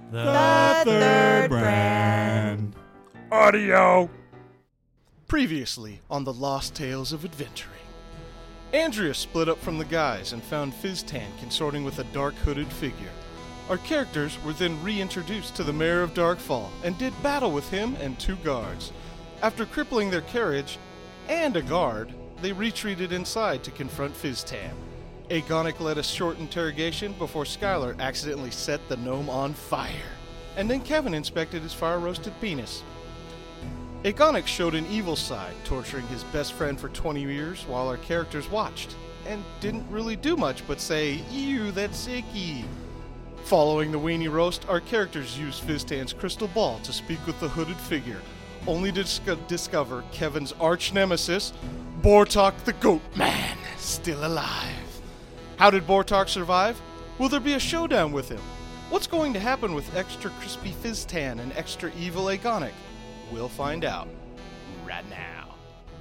The third brand. Audio. Previously on the Lost Tales of Adventuring. Andrea split up from the guys and found Fizztan consorting with a dark hooded figure. Our characters were then reintroduced to the Mayor of Darkfall and did battle with him and two guards. After crippling their carriage and a guard, they retreated inside to confront Fizztan. Agonic led a short interrogation before Skylar accidentally set the gnome on fire. And then Kevin inspected his fire-roasted penis. Agonic showed an evil side, torturing his best friend for 20 years while our characters watched, and didn't really do much but say, "Ew, that's icky." Following the weenie roast, our characters used Fizztan's crystal ball to speak with the hooded figure, only to discover Kevin's arch-nemesis, Bortok the Goat Man, still alive. How did Bortok survive? Will there be a showdown with him? What's going to happen with extra crispy Fizztan and extra evil Agonic? We'll find out right now.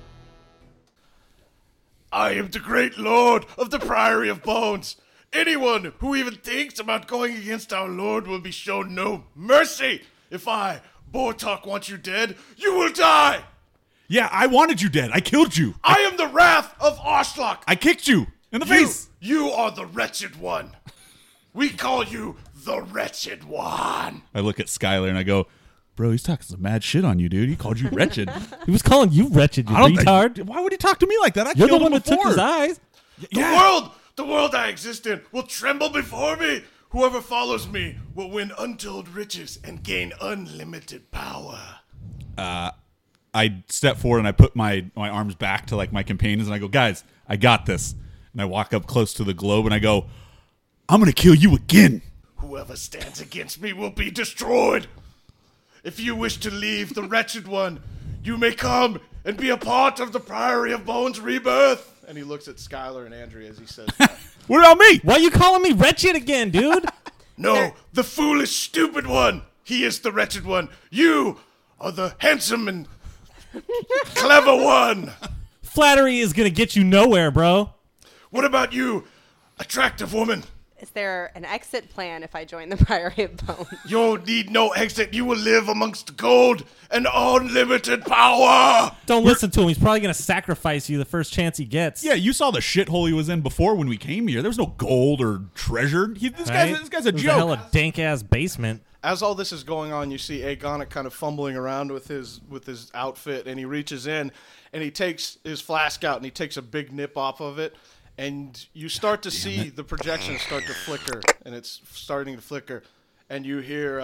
I am the great lord of the Priory of Bones. Anyone who even thinks about going against our lord will be shown no mercy. If I, Bortok, want you dead, you will die. Yeah, I wanted you dead. I killed you. I am the wrath of Oshlock. I kicked you in the face. You are the wretched one. We call you the wretched one. I look at Skylar and I go, bro, he's talking some mad shit on you, dude. He called you wretched. He was calling you wretched, you I don't retard. Why would he talk to me like that? I You're the killed one him that took before. his eyes. The world I exist in will tremble before me. Whoever follows me will win untold riches and gain unlimited power. I step forward and I put my arms back to like my companions and I go, guys, I got this. And I walk up close to the globe and I go, I'm going to kill you again. Whoever stands against me will be destroyed. If you wish to leave the wretched one, you may come and be a part of the Priory of Bones rebirth. And he looks at Skylar and Andrea as he says that. What about me? Why are you calling me wretched again, dude? No, the foolish, stupid one. He is the wretched one. You are the handsome and clever one. Flattery is going to get you nowhere, bro. What about you, attractive woman? Is there an exit plan if I join the Priory of Bones? You'll need no exit. You will live amongst gold and unlimited power. Don't listen to him. He's probably going to sacrifice you the first chance he gets. Yeah, you saw the shithole he was in before when we came here. There was no gold or treasure. This guy's a It was joke. a hella dank-ass basement. As all this is going on, you see Agonic kind of fumbling around with his outfit, and he reaches in, and he takes his flask out, and he takes a big nip off of it, and you start to see the projections start to flicker, and it's starting to flicker, and you hear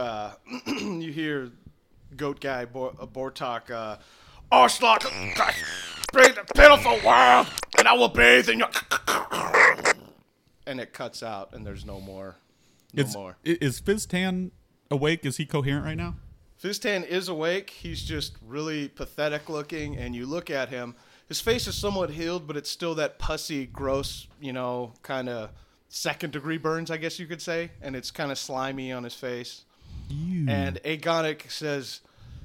Goat Guy Bortok, Oshlock, bring the pitiful world, and I will bathe in your, and it cuts out, and there's no more. Is Fizztan awake? Is he coherent right now? Fizztan is awake. He's just really pathetic looking, and you look at him. His face is somewhat healed, but it's still that pussy, gross, kind of second-degree burns, I guess you could say, and it's kind of slimy on his face. Ew. And Agonic says,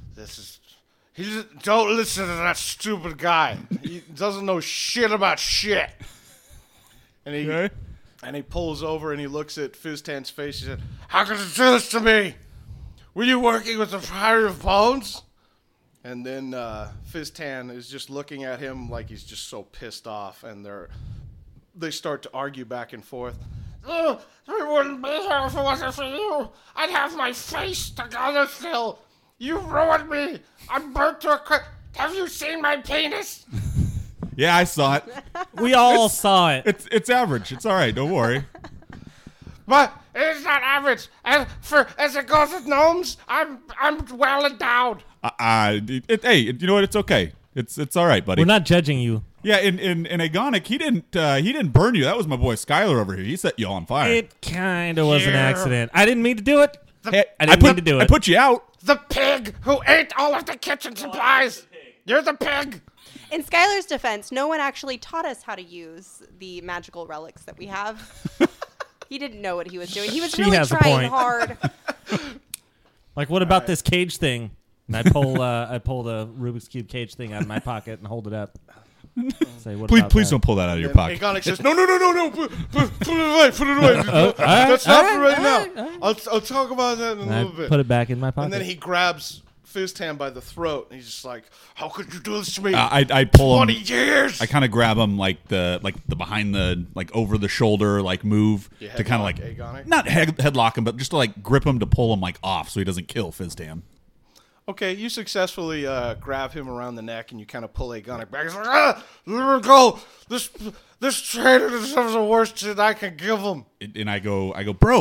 don't listen to that stupid guy. He doesn't know shit about shit. And he pulls over and he looks at Fizztan's face. He said, how could you do this to me? Were you working with the Priory of Bones? And then Fizztan is just looking at him like he's just so pissed off. And they start to argue back and forth. Oh, we wouldn't be here if it wasn't for you. I'd have my face together still. You ruined me. I'm burnt to a crisp. Have you seen my penis? Yeah, I saw it. We all saw it. It's average. It's all right. Don't worry. But it's not average. As it goes with gnomes, I'm well endowed. Hey, you know what? It's okay. It's all right, buddy. We're not judging you. Yeah, in Agonic, he didn't burn you. That was my boy Skylar over here. He set you all on fire. It kind of was an accident. I didn't mean to do it. Hey, I didn't mean to do it. I put you out. The pig who ate all of the kitchen supplies. You're the pig. In Skylar's defense, no one actually taught us how to use the magical relics that we have. He didn't know what he was doing. He was really trying hard. Like, what about this cage thing? And I pull the Rubik's Cube cage thing out of my pocket and hold it up. Say, what Please, about please that? don't pull that out of your And pocket. Agonic says, no, put it away, put it away. That's not for right now. I'll talk about that in a And I little bit. put it back in my pocket. And then he grabs Fizztan by the throat, and he's just like, how could you do this to me? I pull 20 him. years! I kind of grab him like the behind the over the shoulder move You to kind of headlock Agonic? not headlock him, but just to like grip him to pull him like off so he doesn't kill Fizztan. Okay, you successfully grab him around the neck, and you kind of pull Agonic back. He's like, let me go. This traitor deserves the worst shit I can give him. And I go,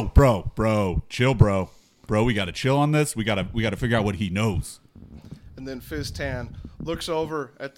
bro, chill, bro, we got to chill on this. We got to figure out what he knows. And then Fizztan looks over at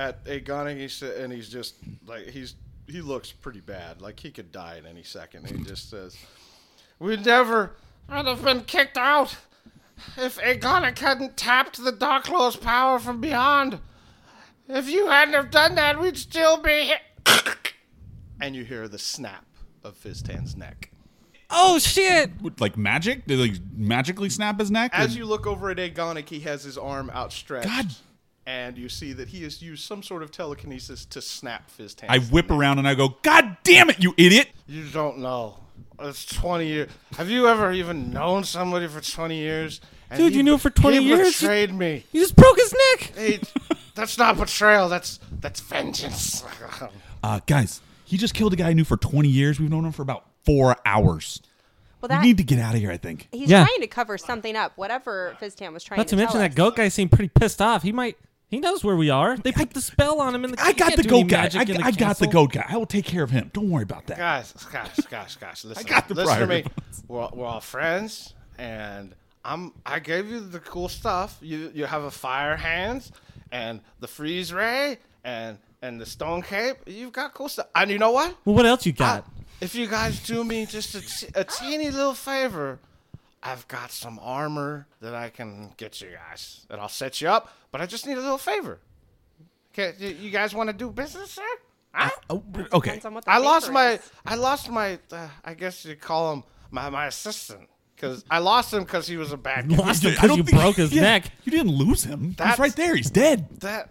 Agonic, and he's just like he looks pretty bad, like he could die at any second. And he just says, "We never would have been kicked out if Agonic hadn't tapped the Darklord's power from beyond. If you hadn't have done that, we'd still be here." And you hear the snap of Fizztan's neck. oh shit! Like magic? Did they magically snap his neck? As you look over at Agonic, he has his arm outstretched. God. And you see that he has used some sort of telekinesis to snap Fizztan's I whip neck. around and I go, God damn it, you idiot! You don't know. It's 20 years. Have you ever even known somebody for 20 years? And Dude, you knew him for 20 years? He betrayed me. You just broke his neck. Hey, that's not betrayal. That's vengeance. Guys, he just killed a guy I knew for 20 years. We've known him for about 4 hours. Well, We that need to get out of here, I think. he's Yeah. trying to cover something up. Whatever Fizztan was trying Not to to mention tell that us. goat guy seemed pretty pissed off. He knows where we are. They put the spell on him in the. I he got can't the do any goat guy. magic in I got the castle. goat guy. I will take care of him. Don't worry about that. Guys, listen. I got the listen to prior me. We're all friends, and I gave you the cool stuff. You have a fire hand, and the freeze ray, and the stone cape. You've got cool stuff. And you know what? Well, what else you got? If you guys do me just a teeny little favor, I've got some armor that I can get you guys. And I'll set you up, but I just need a little favor. Okay, you guys want to do business, sir? Huh? Okay. Depends on what the I lost favor my is. I guess you call him my assistant. Because I lost him because he was a bad guy. Lost him I because don't you think- broke his yeah, neck. You didn't lose him. He's That's- right there. He's dead. That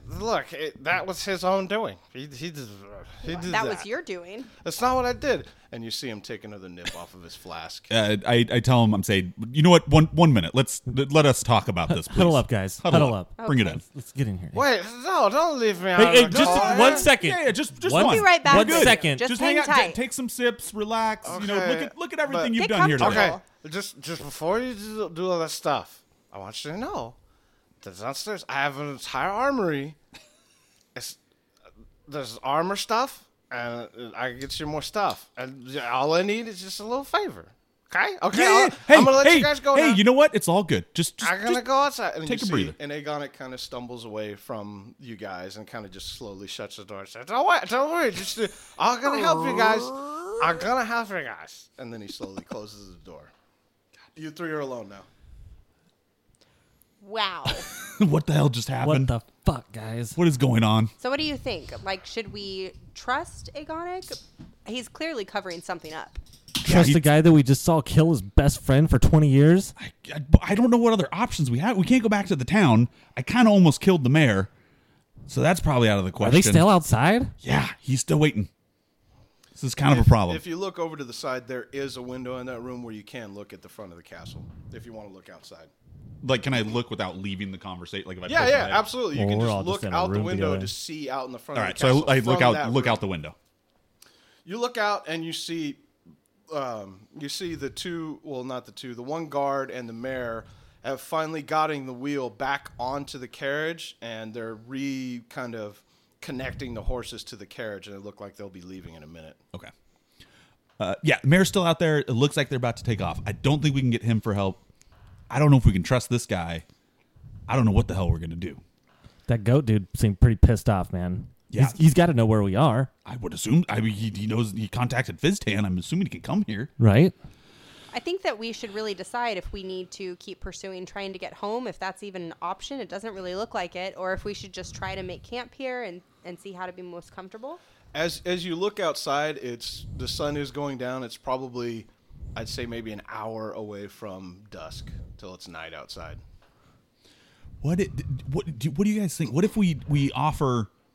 was his own doing. He did That was your doing. That's not what I did. And you see him take another nip off of his flask. I tell him, I'm saying, you know what? One minute. Let us talk about this, please. Huddle up, guys. Huddle up. Bring it in. Let's get in here. Wait, no, don't leave me out. Hey, of the just car. 1 second. Yeah, just One- one. Be right back. 1 Good. second. Just hang hang out, tight. take some sips, relax. You know, Okay, look at everything but- you've Get done here today. comfortable. Okay, just before you do all that stuff, I want you to know that downstairs I have an entire armory. There's armor stuff, and I can get you more stuff. And all I need is just a little favor. Okay? Okay, Yeah, yeah. I'm going to let you guys go Hey, now. you know what? It's all good. Just I'm going to go outside. And take you a breather. And Agonic kind of stumbles away from you guys and kind of just slowly shuts the door and says, don't worry. Just, I'm going to help you guys. I'm going to help you guys. And then he slowly closes the door. You three are alone now. Wow. what the hell just What happened? the fuck, guys? What is going on? So what do you think? Like, should we trust Agonic? He's clearly covering something up. Trust he- the guy that we just saw kill his best friend for 20 years? I don't know what other options we have. We can't go back to the town. I kind of almost killed the mayor, so that's probably out of the Are question. they still outside? Yeah, he's still waiting. This is kind of a problem. If you look over to the side, there is a window in that room where you can look at the front of the castle if you want to look outside. Like, can I look without leaving the conversation? Like, if I Yeah, poke my yeah, head? absolutely. You Well, can we're all just just look in a out the room window together. to see out in the front All of right, the so castle. I look from out. that Look room. out the window. You look out and you see the two. Well, not the two. The one guard and the mayor have finally gotten the wheel back onto the carriage, and they're kind of connecting the horses to the carriage, and it look like they'll be leaving in a minute. Okay. Yeah, the mayor's still out there. It looks like they're about to take off. I don't think we can get him for help. I don't know if we can trust this guy. I don't know what the hell we're gonna do. That goat dude seemed pretty pissed off, man. Yeah. He's got to know where we are, I would assume. I mean, he knows. He contacted Fizztan. I'm assuming he can come here. right? I think that we should really decide if we need to keep pursuing trying to get home, if that's even an option. It doesn't really look like it. Or if we should just try to make camp here and see how to be most comfortable. As you look outside, the sun is going down. It's probably, I'd say, maybe an hour away from dusk till it's night outside. What do you guys think? What if we offer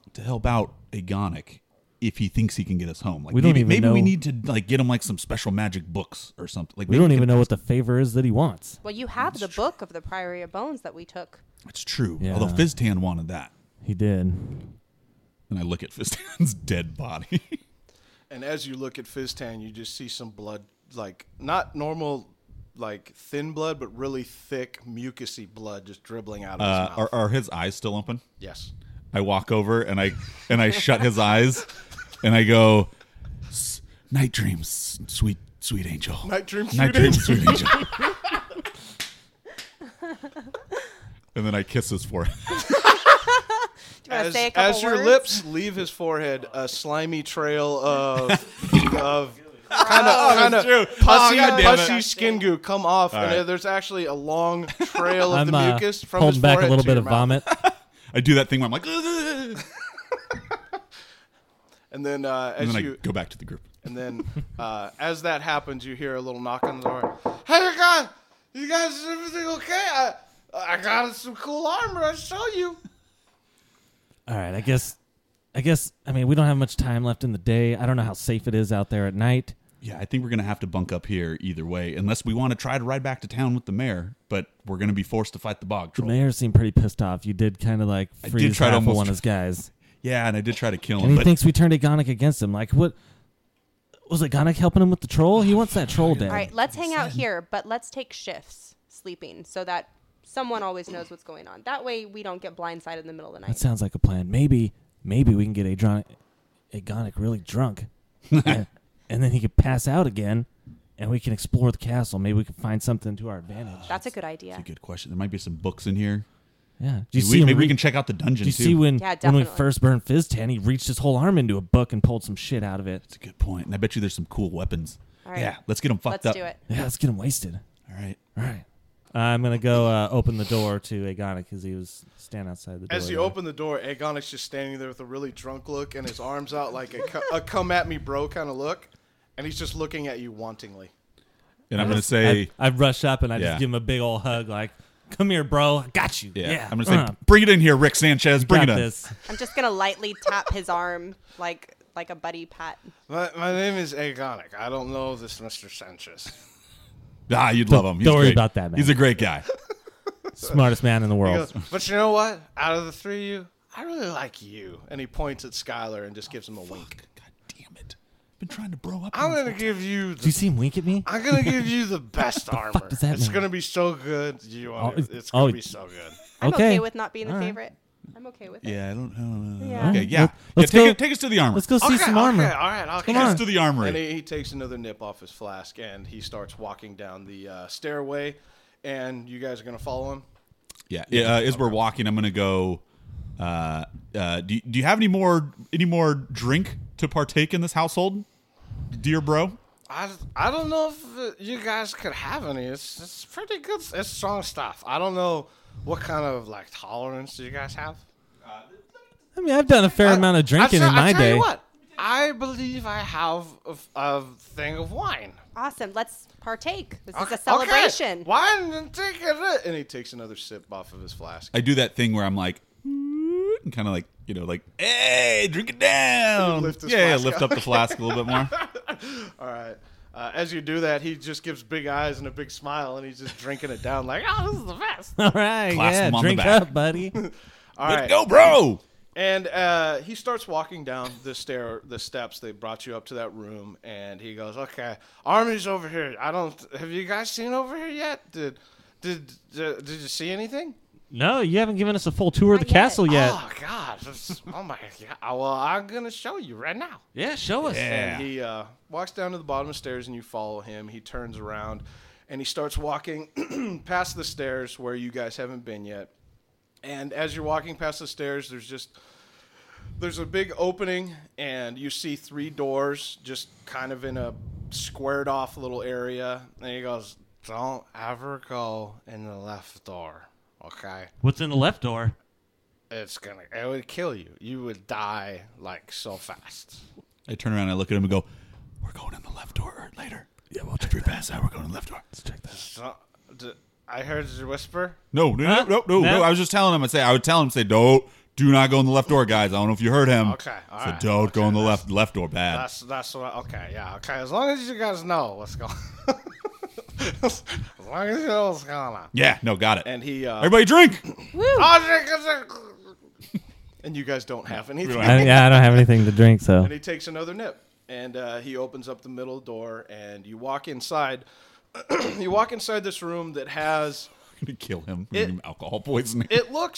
to help out Agonic if he thinks he can get us home. Like We don't even maybe know. we need to like get him like some special magic books or something. Like We maybe don't he even can- know what the favor is that he wants. Well, you have the book of the Priory of Bones that we took. It's true. Yeah. Although Fizztan wanted that. He did. And I look at Fizztan's dead body. And as you look at Fizztan, you just see some blood, like not normal, like thin blood, but really thick, mucusy blood just dribbling out of his mouth. Are his eyes still open? Yes. I walk over and I shut his eyes and I go, "Night dreams, sweet angel. Night dreams, Night sweet dreams, sweet angel." And then I kiss his forehead. Do you want to say a couple As your words? lips leave his forehead, a slimy trail of kind of true. pussy, Oh, God damn it. pussy skin goo come off, All and right. there's actually a long trail of I'm the mucus from holding his back a forehead little to bit your of mouth. vomit. I do that thing where I'm like, "Ugh." And then And then I go back to the group. And then, as that happens, you hear a little knock on the door. Hey, you guys, is everything okay? I got some cool armor. I'll show you. All right, I guess. I mean, we don't have much time left in the day. I don't know how safe it is out there at night. Yeah, I think we're going to have to bunk up here either way, unless we want to try to ride back to town with the mayor, but we're going to be forced to fight the bog The troll. mayor seemed pretty pissed off. You did kind of like I did freeze try to half of almost- one of his guys. Yeah, and I did try to kill him, And he but thinks we turned Agonic against him. Like, what? Was Agonic helping him with the troll? He wants that troll dead. All right, let's hang out here, but let's take shifts sleeping so that someone always knows what's going on. That way we don't get blindsided in the middle of the That night. sounds like a plan. Maybe we can get Agonic really drunk. and then he could pass out again, and we can explore the castle. Maybe we can find something to our advantage. That's a good idea. that's a good question. There might be some books in here. Yeah. Do you Maybe, see him maybe we re- can check out the dungeon, Do you too. see when Yeah, we definitely. first burned Fizztan, he reached his whole arm into a book and pulled some shit out of it. That's a good point. And I bet you there's some cool weapons. All right. Yeah, let's get them fucked Let's up. do it. Yeah, let's get him wasted. All right. All right. I'm going to go open the door to Agonic because he was standing outside the door. As you there. open the door, Agonic's just standing there with a really drunk look and his arms out like a come at me bro kind of look. And he's just looking at you wantingly. And I'm going to say, I rush up and I Yeah. just give him a big old hug like, come here, bro. I got you. yeah, I'm going to say, bring it in here, Rick Sanchez. Bring it got in. this. I'm just gonna lightly tap his arm like a buddy pat. My name is Agonic. I don't know this Mr. Sanchez. Ah, you'd love him. He's don't worry great. about that, man. He's a great guy. Smartest man in the He world. goes, but you know what? Out of the three of you, I really like you. And he points at Skylar and just gives him a wink. God damn it. Been trying to bro up. I'm on gonna this give you. Do you see him wink at me? I'm gonna give you the best armor. does that It's mean? gonna be so good. It's oh, gonna be so good. I'm Okay. okay with not being the All right. favorite. I'm okay with it. Yeah, I don't know. Yeah. Okay, yeah. Let's yeah, go- take us to the armor. Let's go see some armor. Okay, all right. Okay. Take us to the armory. And he takes another nip off his flask and he starts walking down the stairway. And you guys are gonna follow him. Yeah. As we're walking, I'm gonna go. Do you have any more drink to partake in this household, dear bro? I don't know if you guys could have any. It's pretty good. It's strong stuff. I don't know what kind of like tolerance do you guys have. I mean, I've done a fair amount of drinking in my I tell day. you what, I believe I have a thing of wine. Awesome. Let's partake. This is Okay, a celebration. Okay. Wine and take it. And he takes another sip off of his flask. I do that thing where I'm like, and kind of like, like, hey, drink it down. Lift his Yeah, flask lift up the flask a little bit more. All right. As you do that, he just gives big eyes and a big smile, and he's just drinking it down like, oh, this is the best. All right, Clasp yeah, him on the drink back. up, buddy. All Let's right. go, bro. And he starts walking down the steps. They brought you up to that room, and he goes, "Okay, army's over here. Have you guys seen over here yet? Did you see anything? No, you haven't given us a full tour of the Not yet. castle yet. Oh God! Oh my God! Well, I'm gonna show you right now." Yeah, show us. Yeah. And he walks down to the bottom of the stairs, and you follow him. He turns around, and he starts walking past the stairs where you guys haven't been yet. And as you're walking past the stairs, there's a big opening, and you see 3 doors just kind of in a squared off little area. And he goes, "Don't ever go in the left door, okay? What's in the left door? It would kill you. You would die like so fast." I turn around, and I look at him and go, we're going in the left door later. Yeah, well, after we pass out, we're going in the left door. Let's check that. So, I heard you whisper. No. I was just telling him. I would tell him, say, don't Do not go in the left door, guys. I don't know if you heard him. Okay, all So right. don't go in the Okay, left door. Bad. That's what. Okay, yeah. Okay, as long as you guys know what's going. As long as you know what's going on. Yeah. No. Got it. And he. Everybody drink. And you guys don't have anything. don't I don't have anything to drink, so And he takes another nip, and he opens up the middle door, and you walk inside. You walk inside this room that has. I'm gonna kill him. It- Give him alcohol poisoning.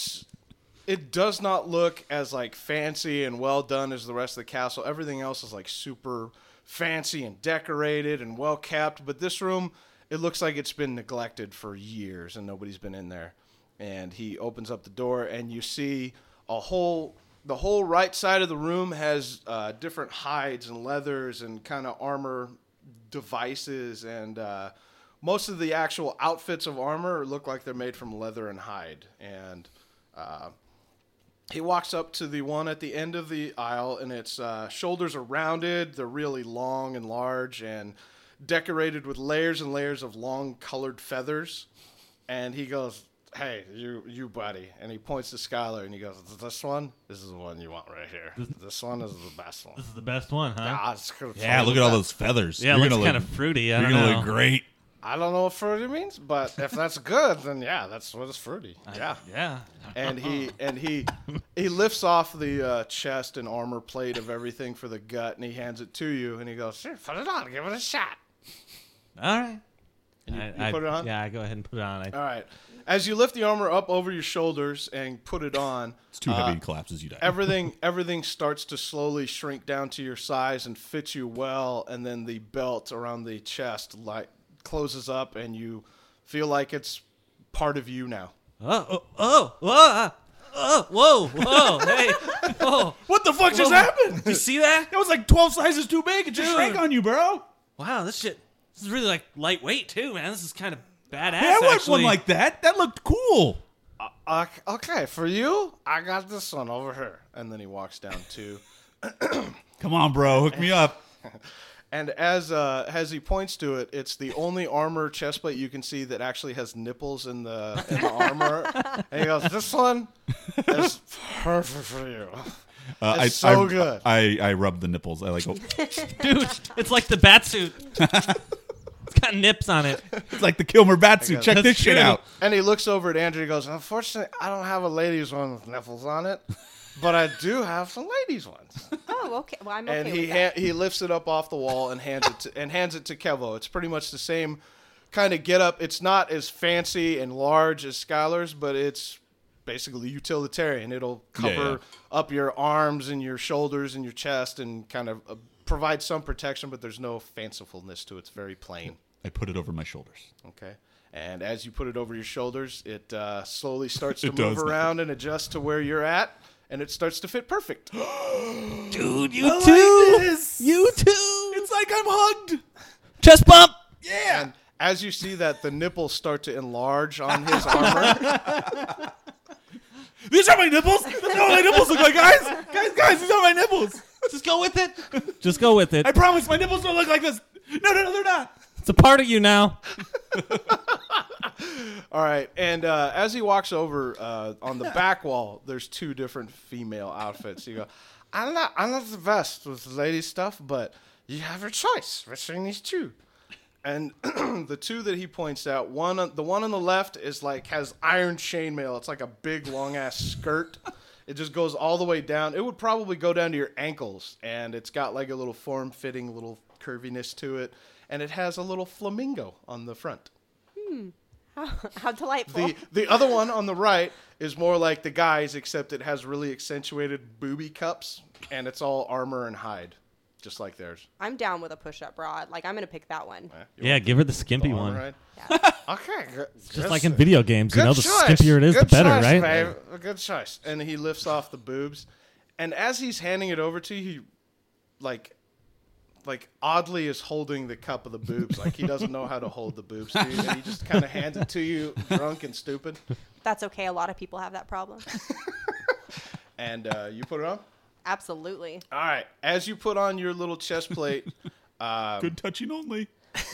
It does not look as like fancy and well done as the rest of the castle. Everything else is like super fancy and decorated and well kept, but this room, it looks like it's been neglected for years and nobody's been in there. And he opens up the door, and you see the whole right side of the room has different hides and leathers and kind of armor devices, and most of the actual outfits of armor look like they're made from leather and hide. And he walks up to the one at the end of the aisle, and its shoulders are rounded. They're really long and large and decorated with layers and layers of long colored feathers. And he goes, "Hey, you buddy." And he points to Skylar, and he goes, "This one? This is the one you want right here. This one is the best one." this is the best one, huh? Ah, it's gonna Yeah. Look at all those feathers. Yeah, it You're looks gonna kind look- of fruity. I You're don't gonna know. look great. I don't know what fruity means, but if that's good, then yeah, that's what is fruity. Yeah. Yeah. And he lifts off the chest and armor plate of everything for the gut, and he hands it to you, and he goes, "Sure, put it on, give it a shot." All right. And you put it on? Yeah, I go ahead and put it on. All right. As you lift the armor up over your shoulders and put it on, It's too heavy and collapses. You die. everything starts to slowly shrink down to your size and fits you well, and then the belt around the chest closes up, and you feel like it's part of you now. Whoa, hey, oh, What the fuck just happened? did you see that? That was like 12 sizes too big. It just shrank on you, bro. Wow, this is really like lightweight too, man. This is kind of badass. Yeah, I want actually. one like that. That looked cool. Okay, for you, I got this one over here. And then he walks down to... Come on, bro. Hook me up. And as he points to it, it's the only armor chestplate you can see that actually has nipples in the armor. And he goes, "This one is perfect for you." It's so good. I rub the nipples. I like. Dude, it's like the bat suit. It's got nips on it. It's like the Kilmer Batsuit. Check That's this shit true. out. And he looks over at Andrew and he goes, "Unfortunately, I don't have a ladies' one with nipples on it, but I do have some ladies' ones." Oh, okay. Well, I'm okay And with that. he lifts it up off the wall and hands it to Kevo. It's pretty much the same kind of get up. It's not as fancy and large as Skylar's, but it's basically utilitarian. It'll cover up your arms and your shoulders and your chest and kind of provide some protection, but there's no fancifulness to it. It's very plain. I put it over my shoulders. Okay. And as you put it over your shoulders, it slowly starts to It move does. around and adjust to where you're at, and it starts to fit perfect. Dude, you I too. like this. You too. It's like I'm hugged. Chest bump. Yeah. And as you see that, the nipples start to enlarge on his armor. These are my nipples. That's what my nipples look like, guys. Guys, these are my nipples. Just go with it. Just go with it. I promise my nipples don't look like this. No, they're not. It's a part of you now. All right, and as he walks over on the back wall, there's two different female outfits. You go, I'm not the best with lady stuff, but you have your choice between these two. And the two that he points out, the one on the left is like has iron chainmail. It's like a big long ass skirt. It just goes all the way down. It would probably go down to your ankles, and it's got like a little form-fitting little curviness to it, and it has a little flamingo on the front. How delightful. The other one on the right is more like the guys, except it has really accentuated booby cups, and it's all armor and hide, just like theirs. I'm down with a push-up bra. Like, I'm going to pick that one. Yeah, give her the skimpy one. Right? Yeah. Okay. Just like in video games, you know, the choice. skimpier it is, the Good better, choice, right? Babe. A good choice. And he lifts off the boobs, and as he's handing it over to you, he like oddly is holding the cup of the boobs, like he doesn't know how to hold the boobs, dude, and he just kind of hands it to you, drunk and stupid. That's okay. A lot of people have that problem. And you put it on. Absolutely. All right. As you put on your little chest plate, Good touching only.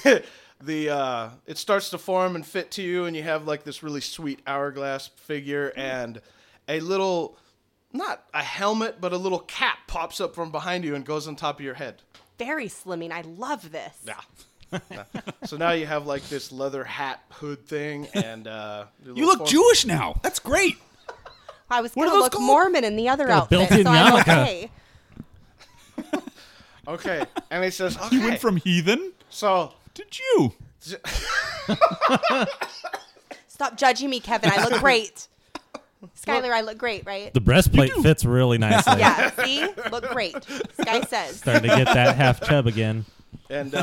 it starts to form and fit to you, and you have like this really sweet hourglass figure and a little not a helmet, but a little cap pops up from behind you and goes on top of your head. Very slimming. I love this. Yeah. So now you have like this leather hat hood thing, and You look Jewish now. That's great. I was What going are to those look called? Mormon in the other Got a outfit, built-in so I'm yarmulke. okay. Okay, and he says, okay. You went from heathen So to Jew. Stop judging me, Kevin. I look great. Skylar, I look great, right? The breastplate fits really nicely. Yeah, see? Look great. Sky says. Starting to get that half chub again. and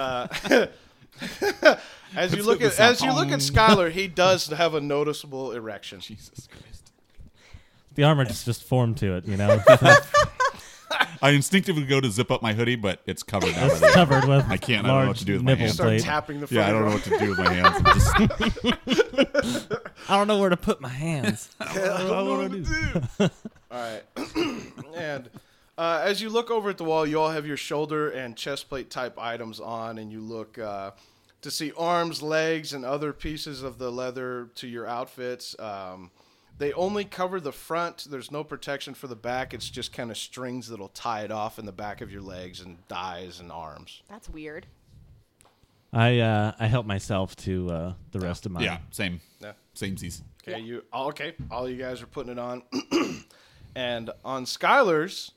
as you look at Skylar, he does have a noticeable erection. Jesus Christ. The armor just formed to it, you know. I instinctively go to zip up my hoodie, but it's covered now. It's covered with I can't. I don't know what to do with my nipple hands. Start plate. tapping the front. Yeah, I don't know what to do with my hands. I'm just, I don't know where to put my hands. I don't know what to do. All right. And as you look over at the wall, you all have your shoulder and chest plate type items on, and you look to see arms, legs, and other pieces of the leather to your outfits. They only cover the front. There's no protection for the back. It's just kind of strings that'll tie it off in the back of your legs and thighs and arms. That's weird. I help myself to the rest of mine. yeah, same. Yeah. Samesies. Okay, okay. All you guys are putting it on. And on Skylar's,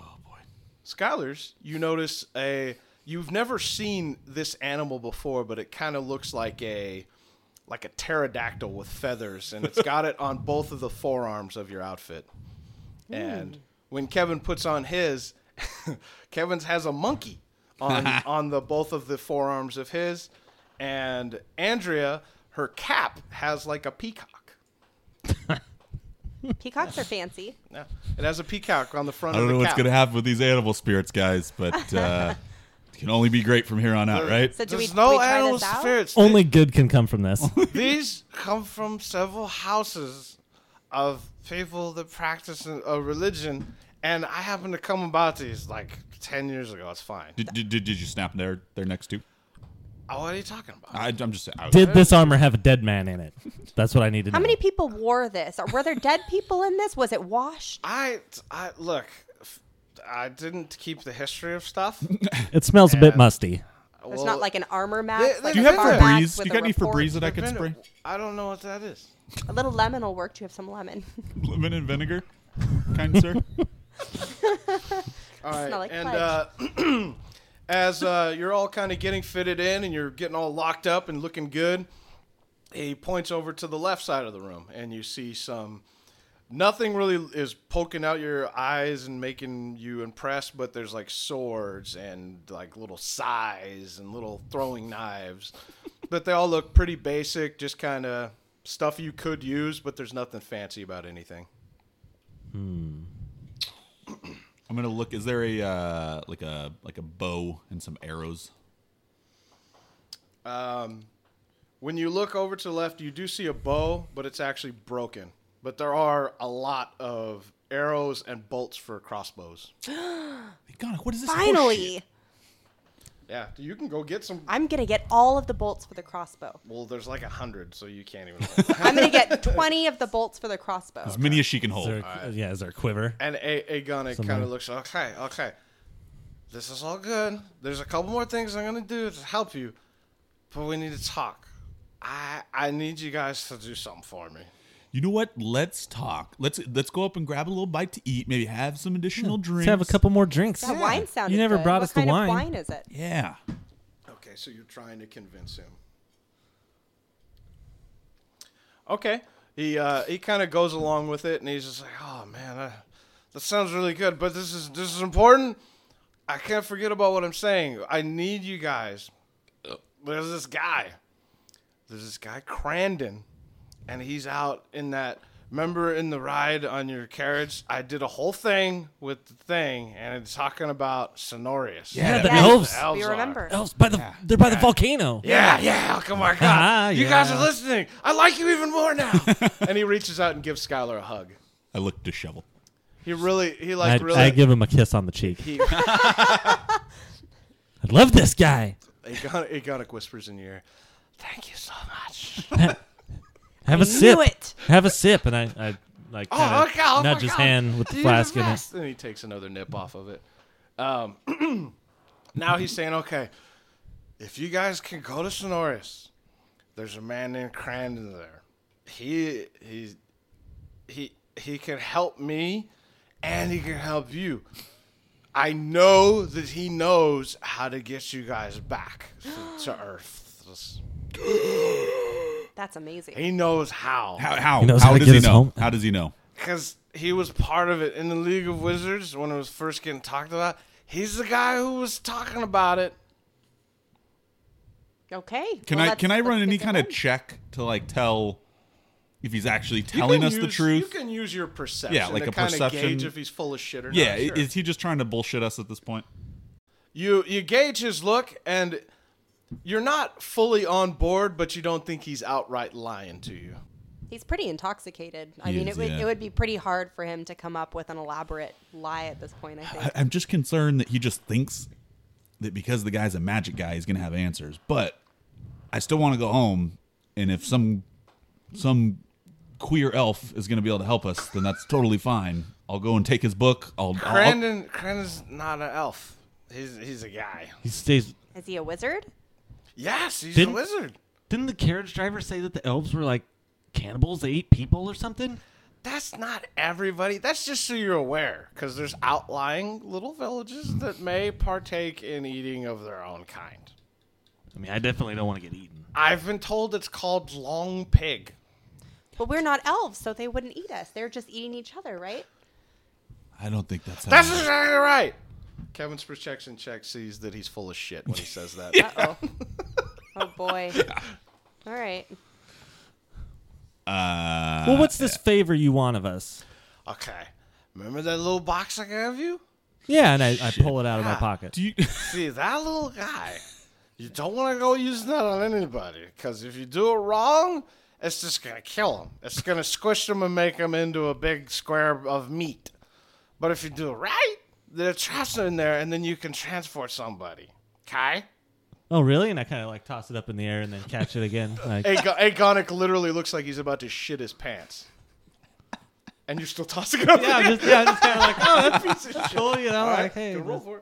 you notice you've never seen this animal before, but it kind of looks like a pterodactyl with feathers, and it's got it on both of the forearms of your outfit. And when Kevin puts on his, Kevin's has a monkey on the both of the forearms of his, and Andrea, her cap has like a peacock. Peacocks are fancy. Yeah, it has a peacock on the front I of don't the know what's cap. going to happen with these animal spirits, guys, but it can only be great from here on out, right? So do we There's no try animal this out? spirits. Only good can come from this. These come from several houses of people that practice a religion, and I happened to come about these like 10 years ago. It's fine. Did you snap their next two? Oh, what are you talking about? I'm just saying. Did this armor have a dead man in it? That's what I need to know. How many people wore this? Or were there dead people in this? Was it washed? I look. I didn't keep the history of stuff. It smells a bit musty. There's not like an armor mat. Like Do you a have car mat Febreze? with You a got any report? Febreze that I could spray? I don't know what that is. A little lemon will work. Do you have some lemon? Lemon and vinegar, kind sir. All right, Smell like and as you're all kind of getting fitted in and you're getting all locked up and looking good, he points over to the left side of the room, and you see nothing really is poking out your eyes and making you impressed, but there's like swords and like little sais and little throwing knives. But they all look pretty basic, just kind of stuff you could use, but there's nothing fancy about anything. I'm gonna look. Is there a like a bow and some arrows? When you look over to the left, you do see a bow, but it's actually broken. But there are a lot of arrows and bolts for crossbows. God, what is this? Finally. Yeah, you can go get some. I'm going to get all of the bolts for the crossbow. Well, there's like 100, so you can't even. I'm going to get 20 of the bolts for the crossbow. As many as she can Is hold. there, yeah, is there a quiver? And Agonic kind of looks, okay. This is all good. There's a couple more things I'm going to do to help you, but we need to talk. I need you guys to do something for me. You know what? Let's talk. Let's go up and grab a little bite to eat. Maybe have some additional drinks. Let's have a couple more drinks. That wine sounded You never good. brought What us the kind wine. of wine is it? Yeah. Okay, so you're trying to convince him. Okay. He kind of goes along with it, and he's just like, "Oh man, that sounds really good, but this is important. I can't forget about what I'm saying. I need you guys. There's this guy, Crandon, and he's out in that. Remember in the ride on your carriage, I did a whole thing with the thing, and it's talking about Sonorius. Yeah, the Yes, elves. we are. remember. Elves they're by the volcano. Yeah, come on, God. You guys Yeah. are listening. I like you even more now. And he reaches out and gives Skylar a hug. I look disheveled. I give him a kiss on the cheek. He, I love this guy. Agonic whispers in your ear, "Thank you so much." Have a I sip. knew it. Have a sip, and I like Oh, kinda okay, I nudge his forgot. hand with the You're flask the in it. best. Then he takes another nip off of it. Now he's saying, okay, if you guys can go to Sonoris, there's a man named Crandon there. He can help me, and he can help you. I know that he knows how to get you guys back to Earth. That's amazing. He knows how. How? He knows how how to does get he us know? home. How does he know? Because he was part of it in the League of Wizards when it was first getting talked about. He's the guy who was talking about it. Okay. Can well, I run that's any good to kind of know. check to like tell if he's actually You telling can us the use- truth? You can use your perception Yeah, like to a kind of perception. gauge if he's full of shit or Yeah, not. Sure. is he just trying to bullshit us at this point? You gauge his look, and you're not fully on board, but you don't think he's outright lying to you. He's pretty intoxicated. I He mean, is, it yeah. would be pretty hard for him to come up with an elaborate lie at this point, I think. I'm just concerned that he just thinks that because the guy's a magic guy, he's gonna have answers. But I still want to go home, and if some queer elf is gonna be able to help us, then that's totally fine. I'll go and take his book. Crandon's not an elf. He's a guy. He stays. Is he a wizard? Yes, he's Didn't- a wizard. Didn't the carriage driver say that the elves were like cannibals? They eat people or something? That's not everybody. That's just so you're aware, because there's outlying little villages that may partake in eating of their own kind. I mean, I definitely don't want to get eaten. I've been told it's called Long Pig. But we're not elves, so they wouldn't eat us. They're just eating each other, right? I don't think that's how. That's exactly right. Kevin's protection check sees that he's full of shit when he says that. Uh-oh. Oh, boy. All right. Well, what's this favor you want of us? Okay. Remember that little box I gave you? Yeah, and I pull it out of my Yeah. pocket. Do you? See, that little guy, you don't want to go using that on anybody, because if you do it wrong, it's just going to kill him. It's going to squish him and make him into a big square of meat. But if you do it right, there are traps in there, and then you can transport somebody. Okay? Oh, really? And I kind of like toss it up in the air and then catch it again. Like, Agonic literally looks like he's about to shit his pants. And you're still tossing it up yeah, in the I'm just kind of like, oh, that's piece of shit. cool, you know, All right, like, hey. good roll for it.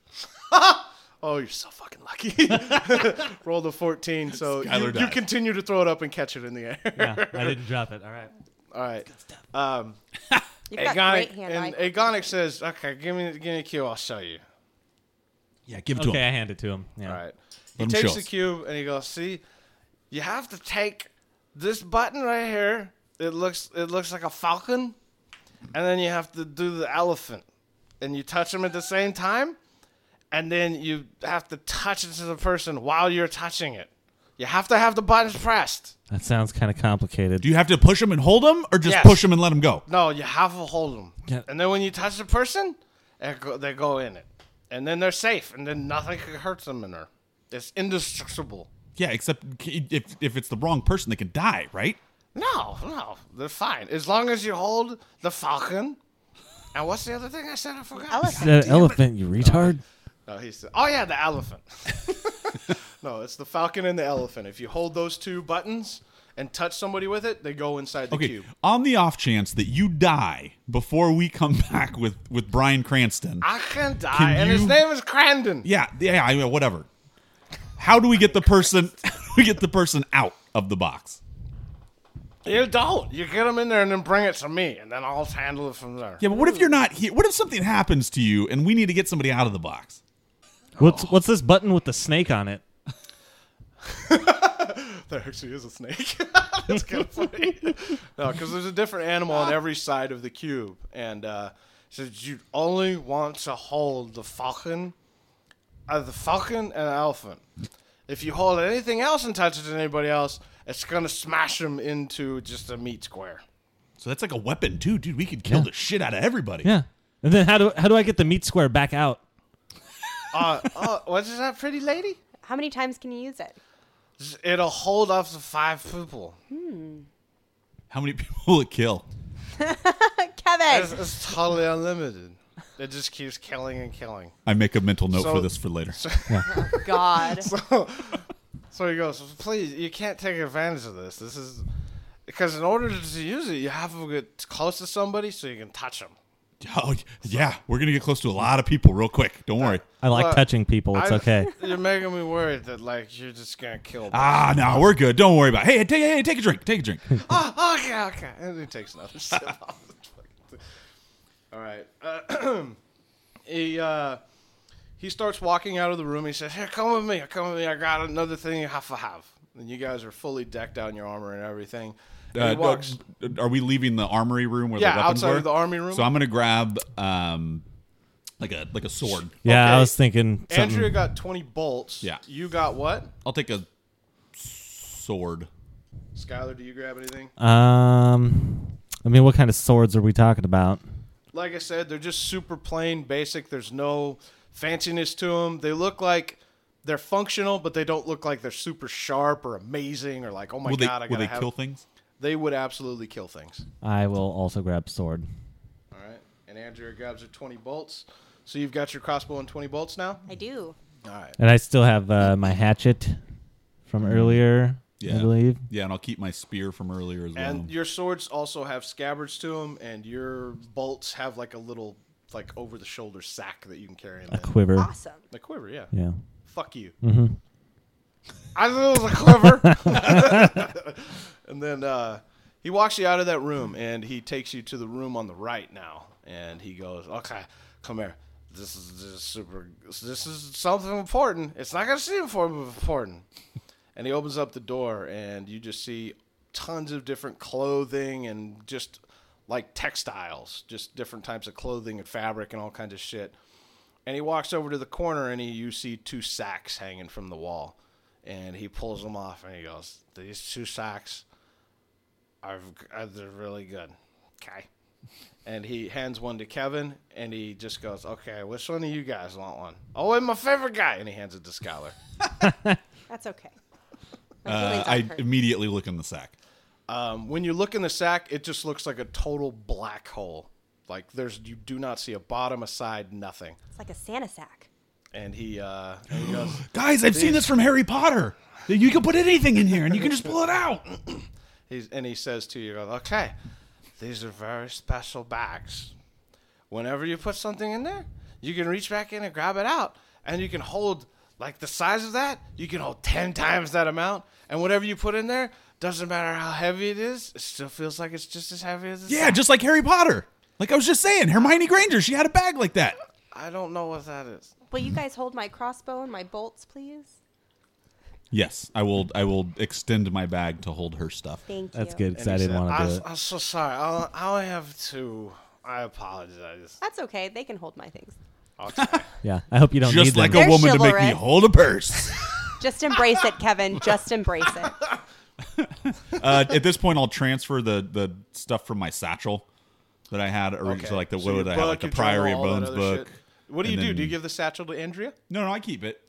Oh, you're so fucking lucky. Roll the 14, so Skylar you died. continue to throw it up and catch it in the air. Yeah, I didn't drop it. All right. All right. You've got Agonic, great hand and eye. Agonic says, "Okay, give me a cube. I'll show you." Yeah, give it to Okay, him. I hand it to him. Yeah. All right. He Let him takes show the us. cube and he goes, "See, you have to take this button right here. It looks like a falcon, and then you have to do the elephant, and you touch them at the same time, and then you have to touch it to the person while you're touching it. You have to have the buttons pressed. That sounds kind of complicated. Do you have to push him and hold him, or just Yes. push him and let him go? No, you have to hold them, Yeah. and then when you touch the person, they go in it, and then they're safe, and then nothing can hurt them in there. It's indestructible." Yeah, except if it's the wrong person, they can die, right? No, they're fine. As long as you hold the falcon. And what's the other thing I said? I forgot. Elephant. That elephant, you retard. No, he said, oh, yeah, the elephant. No, it's the falcon and the elephant. If you hold those two buttons and touch somebody with it, they go inside the Okay. cube. On the off chance that you die before we come back with Bryan Cranston. I can die, Can and his you- name is Crandon. Yeah, I mean, whatever. How do we get the person? How do we get the person out of the box? You don't. You get them in there and then bring it to me, and then I'll handle it from there. Yeah, but what if you're not here? What if something happens to you and we need to get somebody out of the box? What's this button with the snake on it? There actually is a snake. That's kind of funny. No, because there's a different animal on every side of the cube, and says you only want to hold the falcon and an elephant. If you hold anything else and touch it to anybody else, it's gonna smash them into just a meat square. So that's like a weapon too, dude. We could kill the shit out of everybody. Yeah. And then how do I get the meat square back out? What is that, pretty lady? How many times can you use it? It'll hold up to 5 people. How many people will it kill? Kevin! It's totally unlimited. It just keeps killing and killing. I make a mental note So- for this for later. God. So he goes, please, you can't take advantage of this. This is, Because in order to use it, you have to get close to somebody so you can touch them. Oh, yeah. We're going to get close to a lot of people real quick. Don't worry. I like Well, touching people. It's okay. You're making me worried that like you're just gonna kill me. No, we're good. Don't worry about it. Hey, take a drink. Take a drink. Oh, okay. And he takes another sip. All right. He starts walking out of the room. He says, "Here, come with me. Come with me. I got another thing you have to have." And you guys are fully decked out in your armor and everything. And he walks. Are we leaving the armory room where the Yeah, weapons outside were? of the army room. So I'm going to grab like a sword. Yeah, Okay. I was thinking something. Andrea got 20 bolts. Yeah. You got what? I'll take a sword. Skylar, do you grab anything? I mean, what kind of swords are we talking about? Like I said, they're just super plain, basic. There's no fanciness to them. They look like they're functional, but they don't look like they're super sharp or amazing or like, oh my Will god, I will gotta they have. kill things? They would absolutely kill things. I will also grab sword. All right. And Andrea grabs her 20 bolts. So you've got your crossbow and 20 bolts now? I do. All right. And I still have my hatchet from earlier, Yeah. I believe. Yeah, and I'll keep my spear from earlier as well. And your swords also have scabbards to them, and your bolts have like a little, like over the shoulder sack that you can carry in A there. quiver. Awesome. The quiver, yeah. Yeah. Fuck you. Mm-hmm. I knew it was a quiver. And then he walks you out of that room, and he takes you to the room on the right now. And he goes, "Okay, come here. This is super. This is something important. It's not gonna seem important." And he opens up the door, and you just see tons of different clothing and just like textiles, just different types of clothing and fabric and all kinds of shit. And he walks over to the corner, and you see 2 sacks hanging from the wall. And he pulls them off, and he goes, "These 2 sacks they're really good." Okay. And he hands one to Kevin, and he just goes, "Okay, which one of you guys want one?" "Oh, and my favorite guy." And he hands it to Skylar. That's okay. My feelings I aren't hurt. immediately look in the sack. When you look in the sack, it just looks like a total black hole. Like you do not see a bottom, a side, nothing. It's like a Santa sack. And he goes, Guys, I've seen this from Harry Potter. You can put anything in here, and you can just pull it out. he says to you, "Okay, these are very special bags. Whenever you put something in there, you can reach back in and grab it out, and you can hold like the size of that. You can hold 10 times that amount, and whatever you put in there, doesn't matter how heavy it is, it still feels like it's just as heavy as the Yeah, sack." just like Harry Potter. Like I was just saying, Hermione Granger, she had a bag like that. I don't know what that is. Will you guys hold my crossbow and my bolts, please? Yes, I will. I will extend my bag to hold her stuff. Thank you. That's good because And I he didn't said, want to do it. I'm so sorry. I only have 2. I apologize. That's okay. They can hold my things. Okay. Yeah, I hope you don't Just need like them. a They're woman to make me chivalrous. hold a purse. Just embrace it, Kevin. Just embrace it. At this point, I'll transfer the stuff from my satchel that I had originally, so like the So what your would I have, like book, the your journal, Priory of all that Bones other book. shit. What do you and do? then- Do you give the satchel to Andrea? No, I keep it.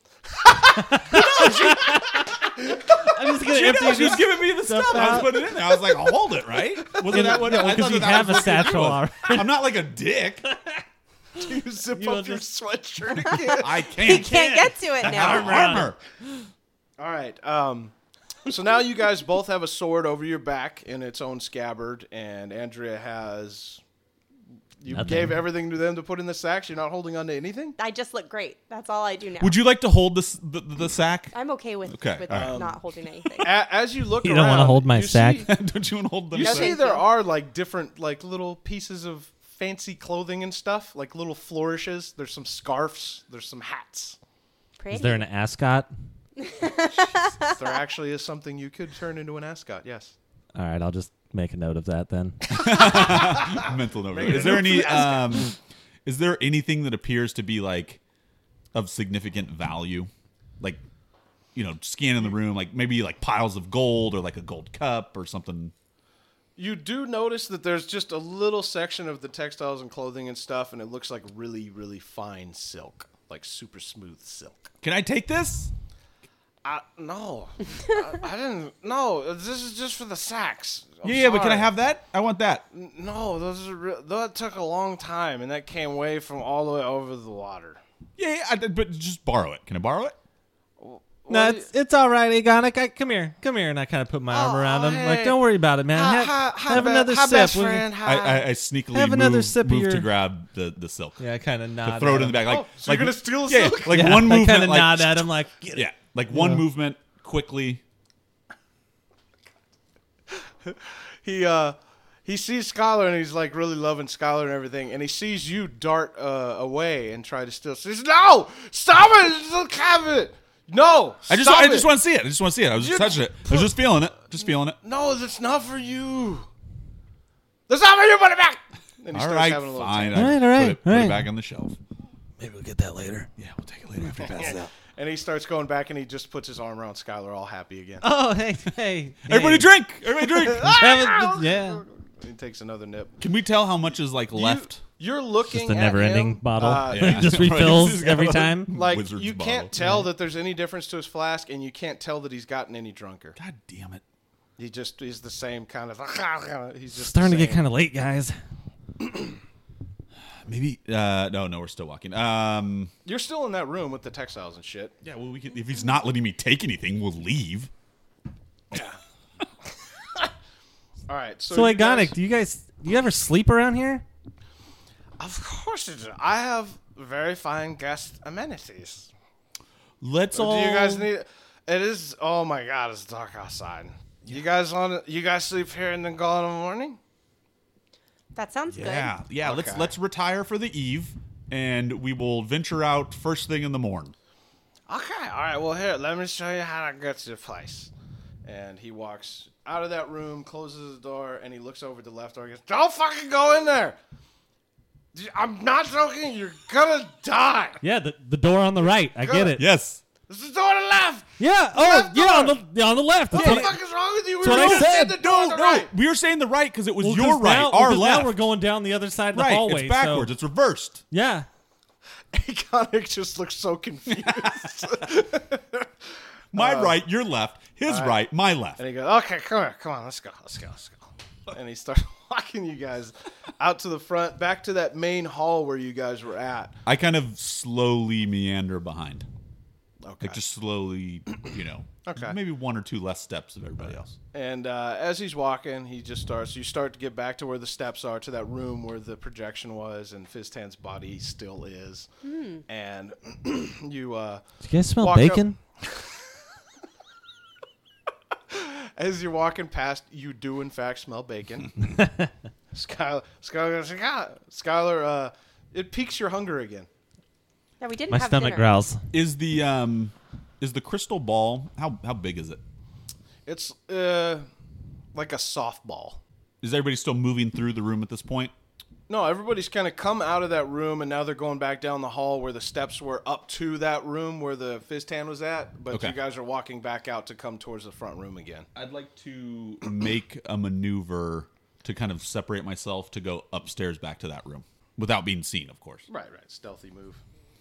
I'm just gonna She empty knows, she was this. giving me the stuff. I was out. putting it in there. I was like, I'll hold it, right? Wasn't that what? Yeah, I because thought you that have was a what you're satchel doing. already. I'm not like a dick. Do you zip You will up your just- sweatshirt again? I He can't. can't get to it now. Armor. All right. So now you guys both have a sword over your back in its own scabbard, and Andrea has. You Nothing. gave everything to them to put in the sacks. You're not holding on to anything. I just look great. That's all I do now. Would you like to hold the sack? I'm okay with, Okay, with all right. not holding anything. As you look You around, don't wanna hold my you sack? See, Don't you want to hold the you sack? see, Thank there you. are like different, like little pieces of fancy clothing and stuff, like little flourishes. There's some scarves. There's some hats. Pretty. Is there an ascot? There actually is something you could turn into an ascot. Yes. All right, I'll just make a note of that then. Mental note. Make it Is there a note any? for the Is there anything that appears to be like of significant value, like scanning the room, like maybe like piles of gold or like a gold cup or something? You do notice that there's just a little section of the textiles and clothing and stuff, and it looks like really, really fine silk, like super smooth silk. Can I take this? No, I didn't. No, this is just for the sacks. I'm Yeah, but can I sorry. have that? I want that. No, that took a long time, and that came way from all the way over the water. Yeah, but just borrow it. Can I borrow it? No, No, What it's all right, Agonic. Come here, and I kind of put my arm around him. Like, don't worry about it, man. Have another sip. best will you? friend. Hi. I sneakily Have another move, sip of move to your- grab the silk. Yeah, I kind of nod. To throw at it in the him. bag. Like, So you're gonna steal the yeah, silk? like Yeah, one I movement. kind of like, nod at him, like, get it. Yeah, like one movement quickly. He sees Skylar and he's like really loving Skylar and everything, and he sees you dart away and try to steal. He says, "No, stop it! Look, have it! No, I just stop it. want to see it. I just want to see it. I was just touching it. I was just feeling it. Just feeling it. No, that's not for you. That's not for you. Put it back." And he All starts right, having a little fine. tantrum. All right, I all put right, it, put all it right. back on the shelf. Maybe we'll get that later. Yeah, we'll take it later after he passes out. And he starts going back and he just puts his arm around Skylar, all happy again. Oh, hey. Everybody drink. Everybody drink. Yeah. He takes another nip. Can we tell how much is like left? You're looking Just a at never-ending him, bottle. Yeah. Just Right. refills He's got every a- time. Like, Wizard's you bottle. can't tell that there's any difference to his flask, and you can't tell that he's gotten any drunker. God damn it. He just is the same kind of. He's just Starting to the get same. kind of late, guys. Maybe. No, we're still walking. You're still in that room with the textiles and shit. Yeah. Well, we can, if he's not letting me take anything, we'll leave. All right. So, So, you Agonic, guys- do you ever sleep around here? Of course you do. I have very fine guest amenities. Let's Do all. you guys need? It is. Oh my God! It's dark outside. You guys want? You guys sleep here and then go in the morning? That sounds Yeah. good. Yeah. Okay. Let's retire for the eve, and we will venture out first thing in the morning. Okay. All right. Well, here, let me show you how to get to the place. And he walks out of that room, closes the door, and he looks over to the left door. And goes, "Don't fucking go in there. I'm not joking. You're gonna die. Yeah, the door on the right. I get it. Yes. This is the door to the left. Yeah. Oh, Left yeah. door. On the left. What That's the what fuck is wrong with you? that's what I just said. The door on the right. We were saying the right because it was Well, your 'cause right, now, our because left. Now we're going down the other side of the right. hallway. It's backwards. So, It's reversed. yeah. Iconic just looks so confused. My right, your left. His right, my left. And he goes, "Okay, come on, let's go. And he starts walking you guys out to the front, back to that main hall where you guys were at. I kind of slowly meander behind. Okay. Like just slowly, Okay. maybe one or two less steps of everybody else. And as he's walking, he just starts. You start to get back to where the steps are, to that room where the projection was, and Fizztan's body still is. And you Do you guys smell walk bacon? as you're walking past, you do in fact smell bacon. Skylar, it piques your hunger again. Yeah, we didn't My have stomach dinner. growls. Is the crystal ball how big is it? It's like a softball. Is everybody still moving through the room at this point? No, everybody's kind of come out of that room, and now they're going back down the hall where the steps were up to that room where the Fizztan was at. But Okay. you guys are walking back out to come towards the front room again. I'd like to make a maneuver to kind of separate myself to go upstairs back to that room without being seen, of course. Right. Stealthy move.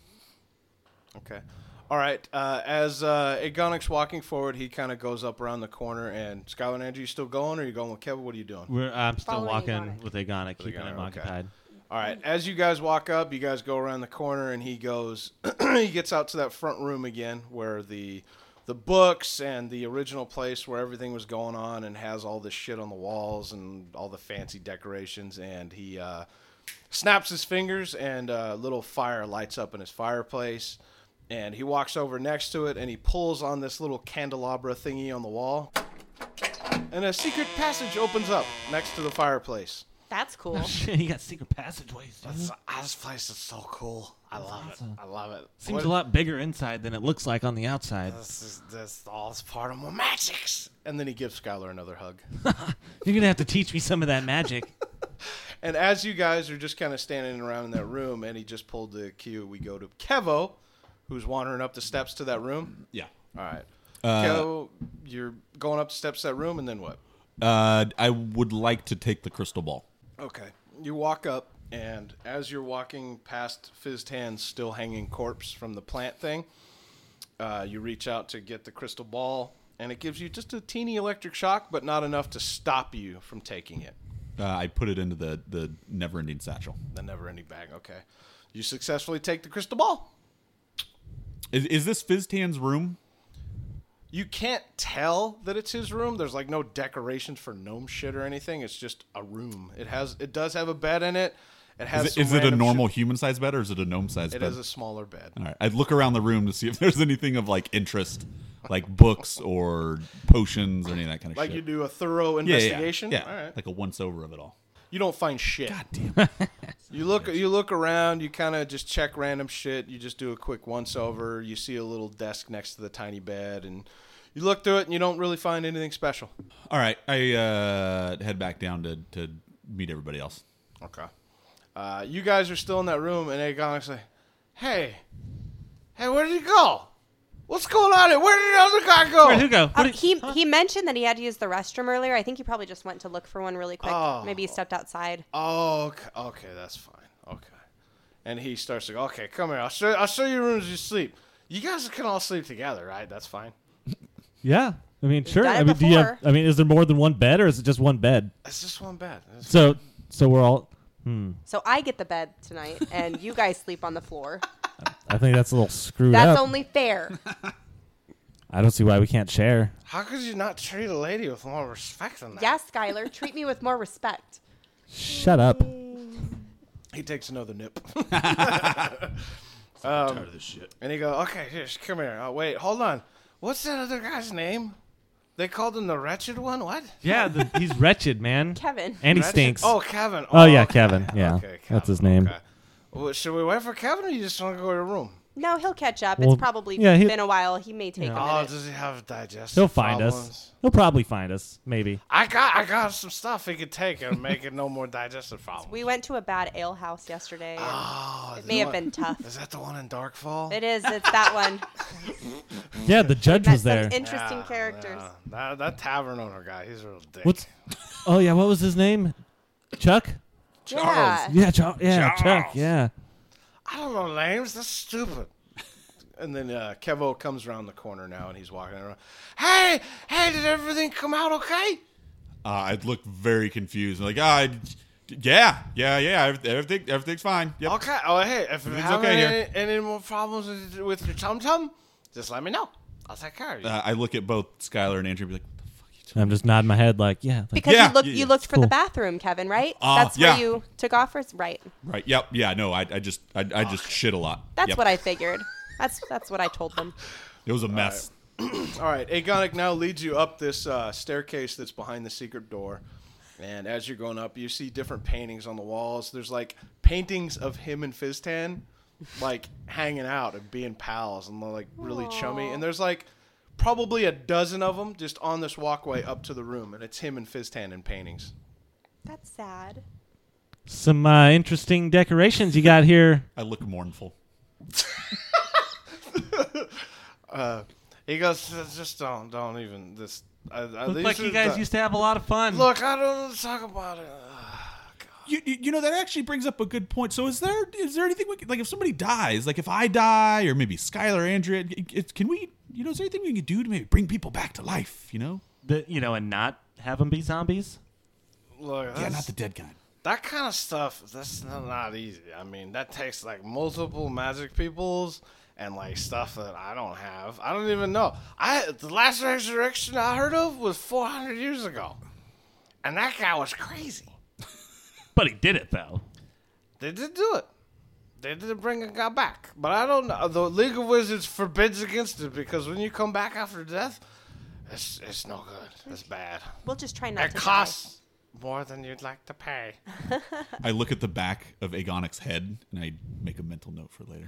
Okay. All right. As Agonic's walking forward, he kind of goes up around the corner. And Skylar and Andrew, you still going, or are you going with Kevin? What are you doing? I'm still Following walking Agonic. with Agonic, keeping Agonic, him okay. occupied. All right. As you guys walk up, you guys go around the corner, and he goes. He gets out to that front room again, where the books and the original place where everything was going on, and has all this shit on the walls and all the fancy decorations. And he snaps his fingers, and a little fire lights up in his fireplace. And he walks over next to it, and he pulls on this little candelabra thingy on the wall. And a secret passage opens up next to the fireplace. That's cool. Shit, you got secret passageways. Dude. This place is so cool. I love it. I love it. Seems What- a lot bigger inside than it looks like on the outside. This all is part of my magics. And then he gives Skylar another hug. You're gonna have to teach me some of that magic. And as you guys are just kind of standing around in that room, and he just pulled the cue, we go to Kevo, who's wandering up the steps to that room. Yeah. All right. Kevo, you're going up the steps to that room, and then what? I would like to take the crystal ball. Okay. You walk up, and as you're walking past Fizztan's still hanging corpse from the plant thing, you reach out to get the crystal ball, and it gives you just a teeny electric shock, but not enough to stop you from taking it. I put it into the never-ending satchel. The never-ending bag. Okay. You successfully take the crystal ball. Is this Fizztan's room? You can't tell that it's his room. There's like no decorations for gnome shit or anything. It's just a room. It does have a bed in it. It has. Is it a normal human-sized bed or is it a gnome-sized bed? It is a smaller bed. All right. I'd look around the room to see if there's anything of like interest, like books or potions or any of that kind of Like shit. you do a thorough Yeah, investigation. Yeah. All right. Like a once-over of it all. You don't find shit. God damn. You look around. You kind of just check random shit. You just do a quick once over. You see a little desk next to the tiny bed, and you look through it, and you don't really find anything special. All right. I head back down to meet everybody else. Okay. You guys are still in that room, and Agonic's like, hey, where did he go? What's going on here? Where did the other guy go? Where'd who go? What did- He mentioned that he had to use the restroom earlier. I think he probably just went to look for one really quick. Oh. Maybe he stepped outside. Oh, okay, that's fine. Okay. And he starts to go, okay, come here. I'll show you rooms you sleep. You guys can all sleep together, right? That's fine. Yeah. I mean, sure. done it I mean, do you have, before. I mean, is there more than one bed, or is it just one bed? It's just one bed. So we're all. So I get the bed tonight, and you guys sleep on the floor. I think that's a little screwed That's up. only fair. I don't see why we can't share. How could you not treat a lady with more respect than that? Yes, Skylar, treat me with more respect. Shut up. He takes another nip. I'm tired of this shit. And he goes, okay, here, come here. Oh, wait, hold on. What's that other guy's name? They called him the wretched one? What? Yeah, he's wretched, man. Kevin. And he Wretched? stinks. Oh, Kevin. Oh, yeah, Kevin. Yeah, Okay, that's his Kevin, name. okay. Well, should we wait for Kevin, or you just want to go to your room? No, he'll catch up. Well, It's probably yeah, been a while. He may take a Oh, minute. does he have digestive He'll find problems? us. He'll probably find us, maybe. I got some stuff he could take and make it no more digestive problems. We went to a bad ale house yesterday. And Oh, it may have been tough. Is that the one in Darkfall? It is. It's that one. Yeah, the judge Met was some there. interesting characters. Yeah. That tavern owner guy, he's a real dick. What's? Oh yeah, what was his name? Chuck. Yeah. Yeah, Chuck. Yeah, Charles. Chuck. Yeah. I don't know names. That's stupid. And then Kevo comes around the corner now, and he's walking around. Hey, did everything come out okay? I'd look very confused. Like, yeah. Everything's fine. Yep. Okay. Oh, hey, if you're Everything's having okay here. any more problems with your tum-tum, just let me know. I'll take care of you. I look at both Skylar and Andrew and be like, what the fuck you I'm just nodding my head like, yeah. Like, Because Yeah, you looked for cool. the bathroom, Kevin, right? Ah, That's yeah. where you took offers, right? Right. Yep. Yeah. No. I just shit a lot. That's Yep. what I figured. That's what I told them. It was a mess. All right, Agonic now leads you up this staircase that's behind the secret door. And as you're going up, you see different paintings on the walls. There's like paintings of him and Fizztan like hanging out and being pals and like really chummy. And there's like probably a dozen of them just on this walkway up to the room. And it's him and Fizztan in paintings. That's sad. Some interesting decorations you got here. I look mournful. He goes, just don't even this. Looked like you guys used to have a lot of fun. Look, I don't want to talk about it. You know, that actually brings up a good point. So is there anything we can, like, if somebody dies, like if I die or maybe Skylar or Andrea, can we, you know, is there anything we can do to maybe bring people back to life, you know? And not have them be zombies. Look, Yeah, not the dead kind. that kind of stuff, that's not easy. I mean, that takes like multiple magic peoples and like stuff that I don't have. I don't even know. The last resurrection I heard of was 400 years ago. And that guy was crazy. But he did it though. They did do it. They did bring a guy back. But I don't know. The League of Wizards forbids against it because when you come back after death, it's no good. It's bad. We'll just try not It to costs more than you'd like to pay. I look at the back of Agonic's head and I make a mental note for later.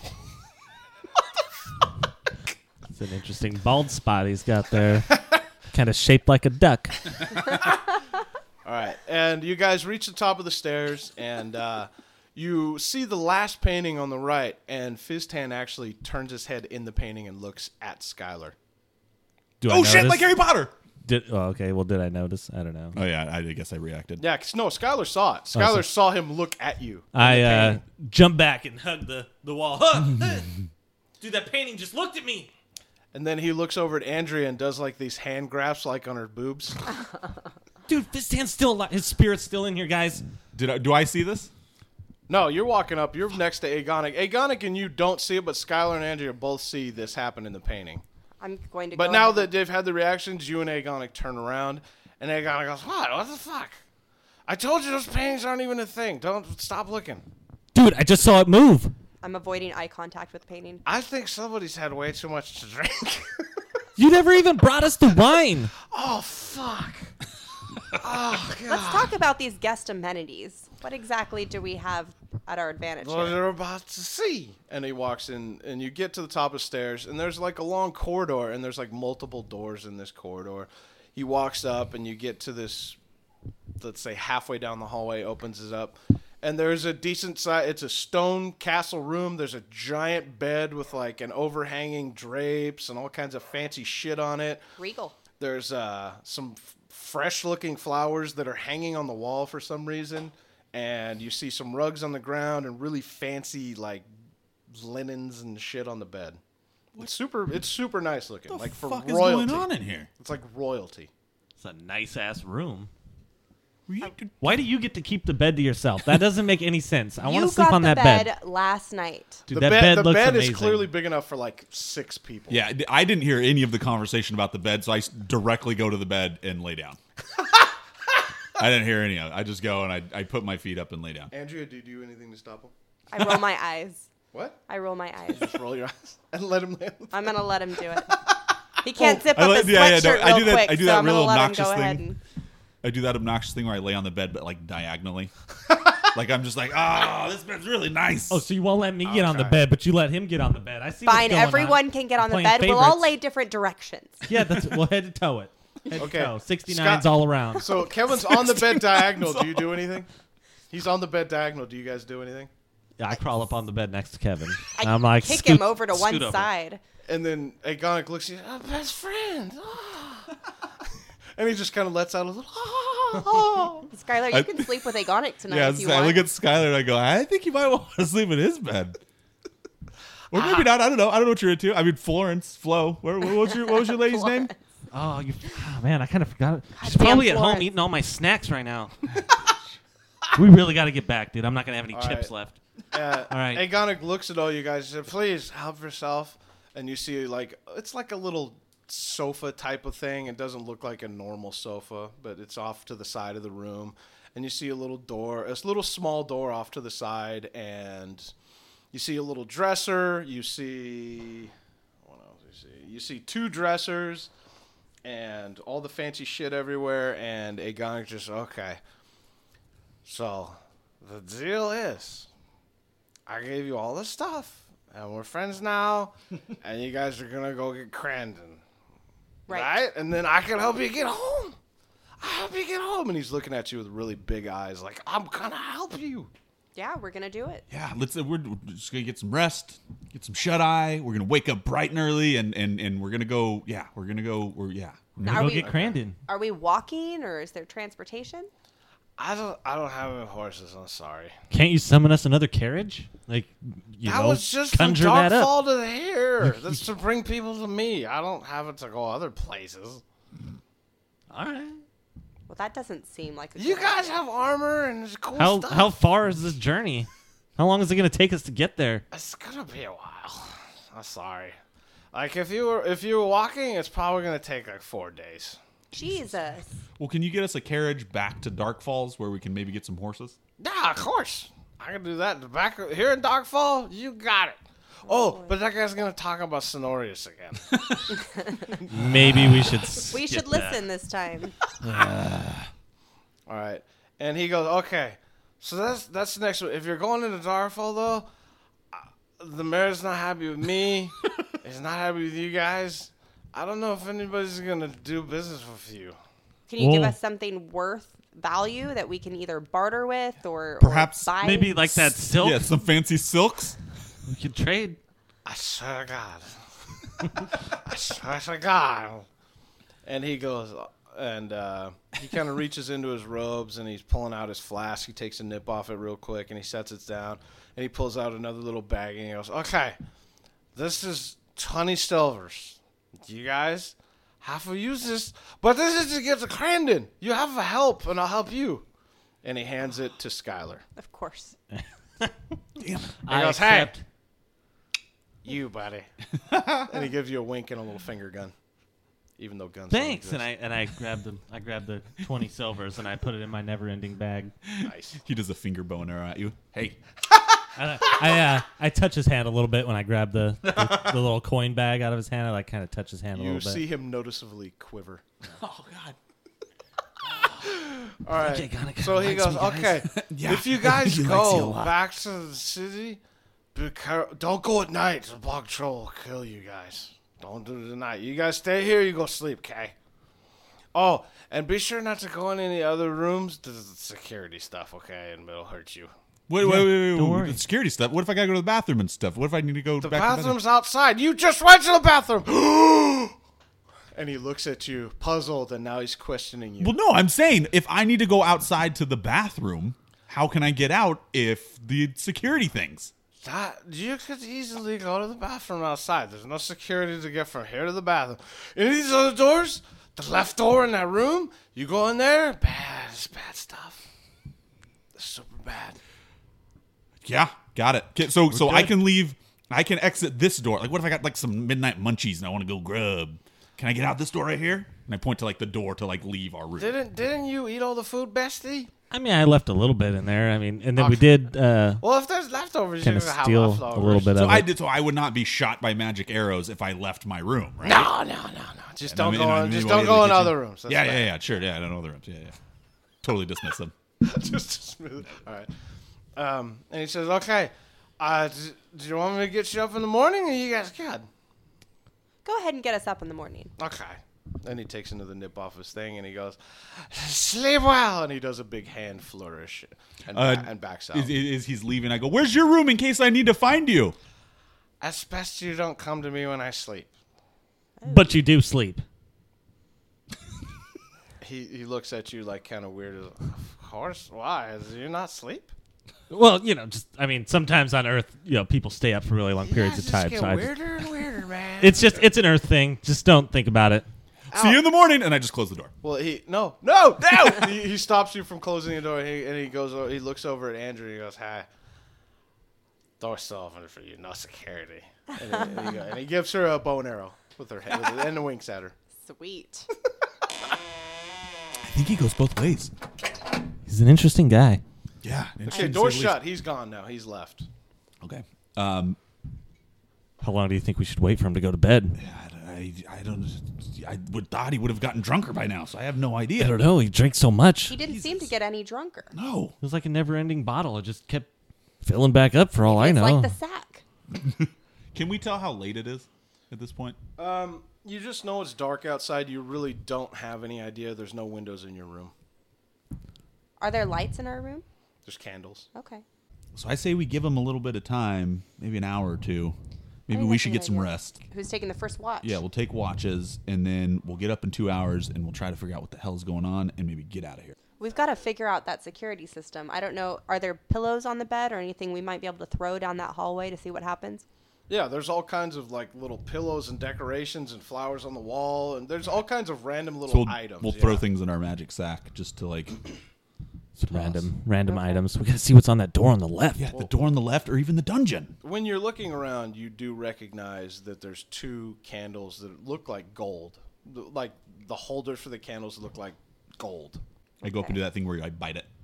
It's an interesting bald spot he's got there. Kind of shaped like a duck. All right, and you guys reach the top of the stairs, and you see the last painting on the right, and Fizztan actually turns his head in the painting and looks at Skylar. Do I Oh shit, notice? like Harry Potter! Okay, well, did I notice? I don't know. Oh yeah, I guess I reacted. Yeah, 'cause no, Skylar saw it. Skylar saw him look at you. in the I painting. jumped back and hugged the wall. Dude, that painting just looked at me. And then he looks over at Andrea and does like these hand grasps like on her boobs. Dude, Fizztan's still alive. His spirit's still in here, guys. Do I see this? No, you're walking up. You're next to Agonic. Agonic and you don't see it, but Skylar and Andrea both see this happen in the painting. I'm going to But go now ahead that they've had the reactions, you and Agonic turn around, and Agonic goes, What the fuck? I told you those paintings aren't even a thing. Don't stop looking. Dude, I just saw it move. I'm avoiding eye contact with the painting. I think somebody's had way too much to drink. You never even brought us the wine. Oh, fuck. Oh, God. Let's talk about these guest amenities. What exactly do we have at our advantage What here? you're about to see. And he walks in, and you get to the top of the stairs, and there's like a long corridor, and there's like multiple doors in this corridor. He walks up, and you get to this, let's say halfway down the hallway, opens it up, and there's a decent size. It's a stone castle room. There's a giant bed with like an overhanging drapes and all kinds of fancy shit on it. Regal. There's some fresh-looking flowers that are hanging on the wall for some reason, and you see some rugs on the ground and really fancy like linens and shit on the bed. It's super nice looking, What the like for fuck royalty. is going on in here? It's like royalty. It's a nice ass room. Were you- Why do you get to keep the bed to yourself? That doesn't make any sense. I want You to sleep got on the that bed. last night. Dude, The that bed, bed the looks bed amazing. is clearly big enough for like 6 people. Yeah, I didn't hear any of the conversation about the bed, so I directly go to the bed and lay down. I didn't hear any of it. I just go and I put my feet up and lay down. Andrea, do you do anything to stop him? I roll my eyes. What? I roll my eyes. Just roll your eyes and let him land. I'm gonna let him do it. He can't zip I up let- his yeah, yeah, sweatshirt no, I real do that- quick, I do so that I'm gonna real let him obnoxious go thing. ahead and I do that obnoxious thing where I lay on the bed, but like diagonally. Like I'm just like, this bed's really nice. Oh, so you won't let me get on the Okay. bed, but you let him get on the bed. I see. what's fine. going on. Everyone can get on the Playing bed. We'll all favorites. lay different directions. Yeah, we'll head to toe it. Head Okay. to toe. 69s Scott- all around. So Kevin's on the bed diagonal. Do you do anything? He's on the bed diagonal. Do you guys do anything? Yeah, I crawl up on the bed next to Kevin. I I'm like, kick scoot- him over to one scoot over. side. And then Agonic looks at you, best friend. Ah. And he just kind of lets out a little, Skylar, you can sleep with Agonic tonight yeah, if you I want. look at Skylar and I go, I think you might want to sleep in his bed. Or maybe not. I don't know. I don't know what you're into. I mean, Flo. What was your lady's name? Oh, man, I kind of forgot. She's damn probably at home Florence. eating all my snacks right now. We really got to get back, dude. I'm not gonna have any All chips right. left. All right. Agonic looks at all you guys and says, please help yourself. And you see, like, it's like a little sofa type of thing. It doesn't look like a normal sofa, but it's off to the side of the room. And you see a little door, a little small door off to the side, and you see a little dresser. You see, what else do you see? You see 2 dressers and all the fancy shit everywhere. And Agonic just, okay. So the deal is, I gave you all this stuff, and we're friends now, and you guys are gonna go get Crandon, right? And then I can help you get home. I help you get home. And he's looking at you with really big eyes, like, I'm gonna help you. Yeah, we're gonna do it. Yeah, we're just gonna get some rest, get some shut eye. We're gonna wake up bright and early, and we're gonna go. Yeah, we're gonna go. We're Are gonna go we- get Crandon. Are we walking or is there transportation? I don't have any horses. I'm sorry. Can't you summon us another carriage? Like, That was just from conjure that up. Darkfall to here. That's to bring people to me. I don't have it to go other places. All right. Well, that doesn't seem like a You good guys idea. have armor and cool stuff. How far is this journey? How long is it gonna take us to get there? It's gonna be a while. I'm sorry. Like if you were walking, it's probably gonna take like 4 days. Jesus. Well, can you get us a carriage back to Dark Falls where we can maybe get some horses? Yeah, of course. I can do that. Back here in Darkfall, you got it. Oh, but that guy's gonna talk about Sonorius again. Maybe we should. We should listen this time. All right. And he goes, okay. So that's the next one. If you're going into Darkfall though, the mayor's not happy with me. He's not happy with you guys. I don't know if anybody's gonna do business with you. Can you give Whoa. us something worth value that we can either barter with or Perhaps buy? Maybe like that silk. Yeah, some fancy silks. We could trade. I swear to God. I swear to God. And he goes, and he kind of reaches into his robes and he's pulling out his flask. He takes a nip off it real quick and he sets it down. And he pulls out another little bag and he goes, okay, this is 20 silvers. You guys have to use this, but this is to get to Crandon. You have a help and I'll help you. And he hands it to Skylar. Of course. Damn it. I goes, "Hey." accept. You, buddy. And he gives you a wink and a little finger gun. Even though guns don't Thanks. exist. And I grabbed the 20 silvers and I put it in my never-ending bag. Nice. He does a finger boner at you. Hey. And I touch his hand a little bit when I grab the little coin bag out of his hand. I like kind of touch his hand a You little bit. see him noticeably quiver. Oh God. All right. Okay, Gonic So he likes goes, me, guys. okay, Yeah. if you guys He likes you a go lot. back to the city, don't go at night. The bog troll will kill you guys. Don't do it at night. You guys stay here. You go sleep, okay? Oh, and be sure not to go in any other rooms. This is security stuff, okay? And it'll hurt you. Wait. don't worry. The security stuff. What if I gotta go to the bathroom and stuff? What if I need to go The back to the bathroom? bathroom's outside. You just went to the bathroom. And he looks at you, puzzled, and now he's questioning you. Well, no, I'm saying if I need to go outside to the bathroom, how can I get out if the security things? You could easily go to the bathroom outside. There's no security to get from here to the bathroom. Any of these other doors, the left door in that room, you go in there, it's bad stuff. It's super bad. Yeah, got it. Okay, so I can leave. I can exit this door. Like, what if I got like some midnight munchies and I want to go grub? Can I get out this door right here? And I point to like the door to like leave our room. Didn't you eat all the food, bestie? I mean, I left a little bit in there. I mean, and then we did Well, if there's leftovers, kind you're of gonna have steal leftovers. a little bit So of I it. did. So I would not be shot by magic arrows if I left my room, right? No. Just don't go. Just don't go in other rooms. That's bad. Yeah. Sure. Yeah, I don't know other rooms. Yeah. Totally dismiss them. Just smooth. All right. And he says, "Okay, do you want me to get you up in the morning, or you guys good?" Go ahead and get us up in the morning. Okay. Then he takes another nip off his thing and he goes, "Sleep well," and he does a big hand flourish and backs out. Is he's leaving? I go, "Where's your room in case I need to find you?" It's best you don't come to me when I sleep. But you do sleep. He looks at you like kind of weird. Of course, why? Do you not sleep? Well, just I mean, sometimes on Earth, people stay up for really long periods of time. Get So weirder and weirder, man. it's an Earth thing. Just don't think about it. See you in the morning, and I just close the door. Well, no. he stops you from closing the door, and he goes. He looks over at Andrew. And he goes, "Hi. Door's still open for you. No security." And he gives her a bow and arrow with her head, and winks at her. Sweet. I think he goes both ways. He's an interesting guy. Yeah. Okay, door's shut. He's gone now. He's left. Okay. How long do you think we should wait for him to go to bed? I don't. I would thought he would have gotten drunker by now, so I have no I idea. don't know. He drinks so much. He didn't seem to get any drunker. No. It was like a never-ending bottle. It just kept filling back up for all I It's know. like the sack. Can we tell how late it is at this point? You just know it's dark outside. You really don't have any idea. There's no windows in your room. Are there lights in our room? There's candles. Okay. So I say we give him a little bit of time, maybe an hour or two. Maybe think we that's should a get good some idea. rest. Who's taking the first watch? Yeah, we'll take watches, and then we'll get up in 2 hours, and we'll try to figure out what the hell is going on, and maybe get out of here. We've got to figure out that security system. I don't know. Are there pillows on the bed or anything we might be able to throw down that hallway to see what happens? Yeah, there's all kinds of like little pillows and decorations and flowers on the wall, and there's all kinds of random little So items. we'll throw things in our magic sack just to like Random items. We got to see what's on that door on the left. Yeah, the door on the left or even the dungeon. When you're looking around, you do recognize that there's 2 candles that look like gold. Like the holders for the candles look like gold. I go up and do that thing where I bite it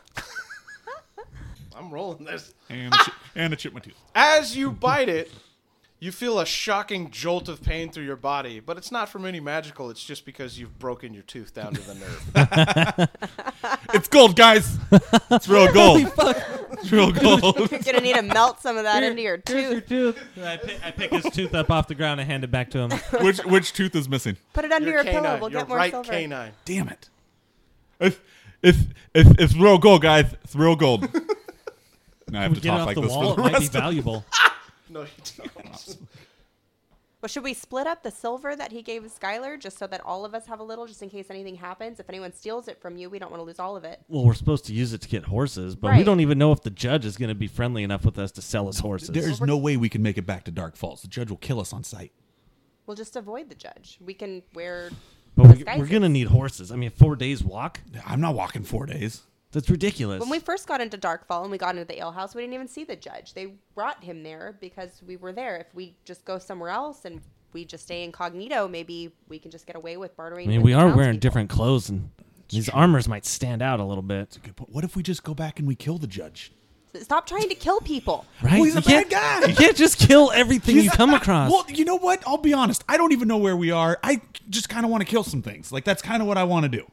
I'm rolling this. and I chip my tooth. As you bite it, you feel a shocking jolt of pain through your body, but it's not from any magical. It's just because you've broken your tooth down to the nerve. It's gold, guys. It's real gold. It's real gold. You're going to need to melt some of that into your tooth. I pick his tooth up off the ground and hand it back to him. Which tooth is missing? Put it under your pillow. canine, We'll your get more right silver. canine. Damn it! It's real gold, guys. It's real gold. Now I have to Get it talk off like the this wall. for It the might be rest of valuable. No, you don't. Well, should we split up the silver that he gave Skylar just so that all of us have a little, just in case anything happens? If anyone steals it from you, we don't want to lose all of it. Well, we're supposed to use it to get horses, but we Right. don't even know if the judge is going to be friendly enough with us to sell us horses. There's no way we can make it back to Dark Falls. The judge will kill us on sight. We'll just avoid the judge. We can wear but we're disguises. going to need horses. I mean, 4 days walk. I'm not walking 4 days. That's ridiculous. When we first got into Darkfall and we got into the alehouse, we didn't even see the judge. They brought him there because we were there. If we just go somewhere else and we just stay incognito, maybe we can just get away with bartering. I mean, with we the are wearing townspeople. different clothes, and these armors might stand out a little bit. Good point. What if we just go back and we kill the judge? Stop trying to kill people. Right? Well, he's a You can't- bad guy. You can't just kill everything you come across. Well, you know what? I'll be honest. I don't even know where we are. I just kind of want to kill some things. Like, that's kind of what I want to do.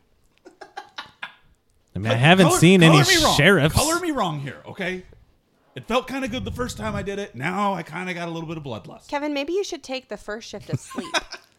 I mean, I haven't seen any me wrong. sheriffs. Color me wrong here, okay? It felt kind of good the first time I did it. Now I kind of got a little bit of bloodlust. Kevin, maybe you should take the first shift of sleep.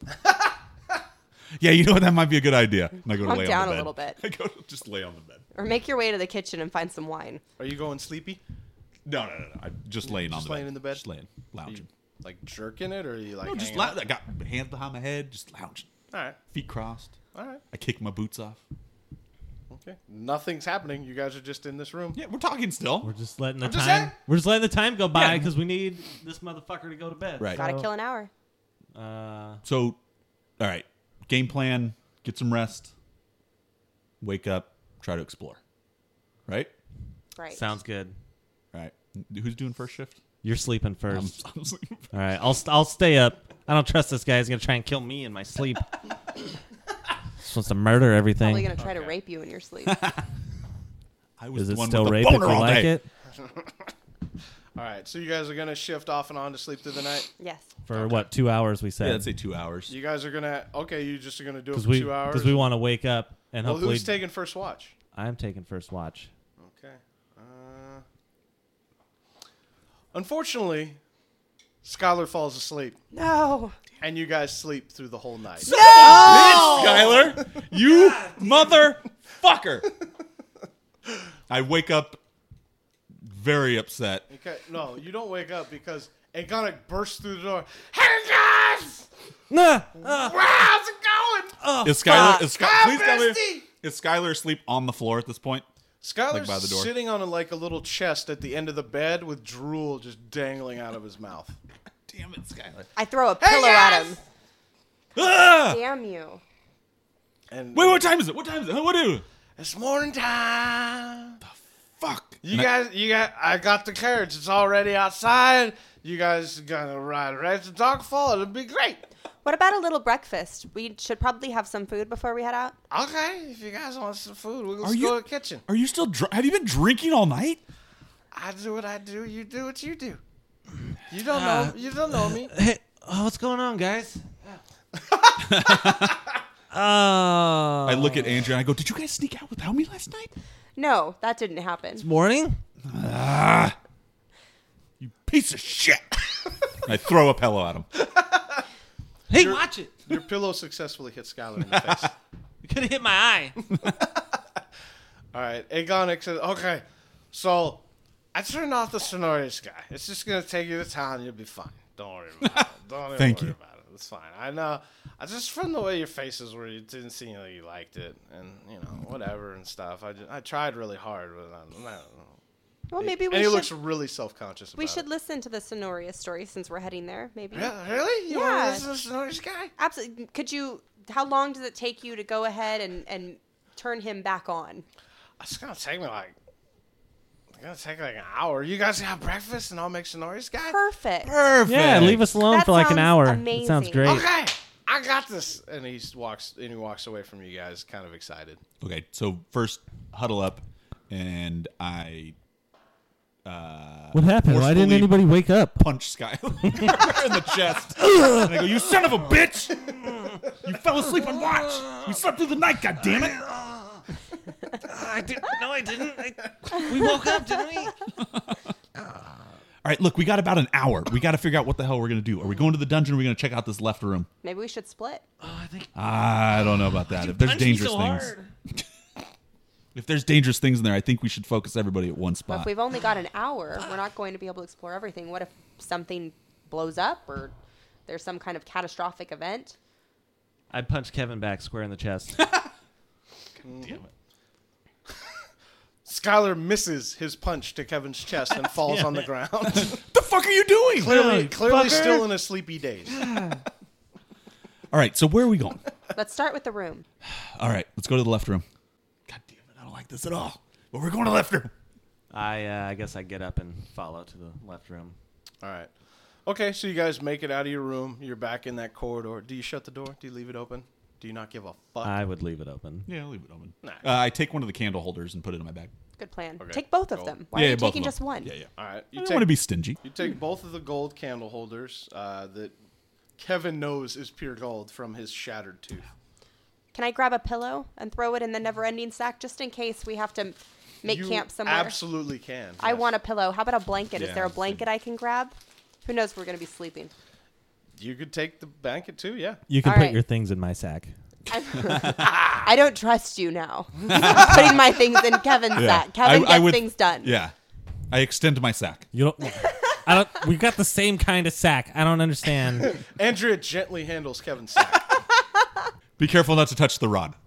Yeah, you know what? That might be a good idea. And I go to Calm lay down on the a bed. little bit. I go to just lay on the bed. Or make your way to the kitchen and find some wine. Are you going sleepy? No. I'm just laying on Just the bed. laying in the bed? Just laying, lounging. Like jerking it, or are you like? No, just hanging out? I got hands behind my head, just lounging, All right, feet crossed. all right, I kick my boots off. okay. Nothing's happening. You guys are just in this room. Yeah, we're talking still. We're just letting the just time. saying. We're just letting the time go by Yeah. because we need this motherfucker to go to bed. Right. Gotta So, kill an hour. So, all right, game plan: get some rest, wake up, try to explore. Right. Right. Sounds good. All right. Who's doing first shift? You're sleeping first. I'm sleeping. All right, I'll stay up. I don't trust this guy. He's gonna try and kill me in my sleep. Just wants to murder Probably everything. gonna try to rape you in your sleep. I was Is the it one still with the rape if you boner all like day. it? All right, so you guys are gonna shift off and on to sleep through the night. Yes. For what, 2 hours? We Yeah, said I'd say 2 hours. You guys are gonna you just are gonna do it because for 2 hours. we want to wake up and Well, hopefully. who's taking first watch? I'm taking first watch. Okay. Unfortunately, Skylar falls asleep, No. and you guys sleep through the whole night. Skylar, you motherfucker! I wake up very upset. Okay, no, you don't wake up because Agonic bursts through the door. Hey guys, Nah, how's it going? Is Skylar? Ah, Please tell me. bestie! Is Skylar asleep on the floor at this point? Skylar's by the door. sitting on a little chest at the end of the bed with drool just dangling out of his mouth. Damn it, Skylar! I throw a pillow at him. Ah! Damn you. And Wait, what time is it? What time is it? What do? it's morning time. Fuck. You guys, I got the carriage. It's already outside. You guys gonna ride right to Darkfall. It'll be great. What about a little breakfast? We should probably have some food before we head out. Okay, if you guys want some food, we'll Are just go you- to the kitchen. Are you still? Have you been drinking all night? I do what I do. You do what you do. You don't know. You don't know me. hey, what's going on, guys? I look at Andrea and I go, "Did you guys sneak out without me last night? No, that didn't happen. Morning. You piece of shit!" And I throw a pillow at him. Hey, watch it. Your pillow successfully hit Skylar in the face. You could have hit my eye. All right, Agonic says, okay, so I turned off the Sonorius guy. It's just going to take you to town. You'll be fine. Don't worry about it. Don't even Thank worry you. about it. It's fine. I know. I just, from the way your faces were, you didn't seem like you liked it. And, whatever and stuff. I tried really hard, but I don't know. Well, maybe And we he should. looks really self-conscious about We should it. listen to the Sonoria story since we're heading there. Maybe. Really? You Yeah. want to listen to the Sonorius guy? Absolutely. Could you? How long does it take you to go ahead and turn him back on? It's going to take me an hour. You guys have breakfast and I'll make Sonorius guy? Perfect. Perfect. Yeah, leave us alone That for like an sounds hour. amazing. It sounds great. Okay, I got this. And he walks away from you guys, kind of excited. Okay, so first huddle up, and I What happened? Why didn't forcefully anybody wake up? punch Skylar in the chest. And I go, "You son of a bitch! You fell asleep on watch. We slept through the night. God damn it!" I didn't. No, I didn't. We woke up, didn't we? All right, look, we got about an hour. We got to figure out what the hell we're gonna do. Are we going to the dungeon? Or are we gonna check out this left room? Maybe we should split. I don't know about that. If there's dangerous things, if there's dangerous things in there, I think we should focus everybody at one But if spot. we've only got an hour, we're not going to be able to explore everything. What if something blows up or there's some kind of catastrophic event? I punched Kevin back square in the chest. Damn it. Skylar misses his punch to Kevin's chest and falls on the ground. The fuck are you doing? clearly fucker. still in a sleepy daze. All right, so where are we going? Let's start with the room. All right, let's go to the left room. God damn it, I don't like this at all. Well, we're going to the left room. I guess I get up and follow to the left room. All right. Okay, so you guys make it out of your room. You're back in that corridor. Do you shut the door? Do you leave it open? Do you not give a fuck? I would leave it open. Yeah, I'll leave it open. Nah. I take one of the candle holders and put it in my bag. Good plan. Okay. Take both of Gold. them. Why yeah, are you both taking of them. just one? Yeah, yeah. All right. I don't want to be stingy. You take both of the gold candle holders that Kevin knows is pure gold from his shattered tooth. Can I grab a pillow and throw it in the never-ending sack just in case we have to make You camp somewhere? absolutely can. I yes. want a pillow. How about a blanket? Is Yeah, there a same. blanket I can grab? Who knows? We're going to be sleeping. You could take the blanket too, yeah. You can All put right. your things in my sack. I don't trust you now. Putting my things in Kevin's sack. Kevin gets things done. Yeah. I extend my sack. You don't. I don't. We got the same kind of sack. I don't understand. Andrea gently handles Kevin's sack. Be careful not to touch the rod.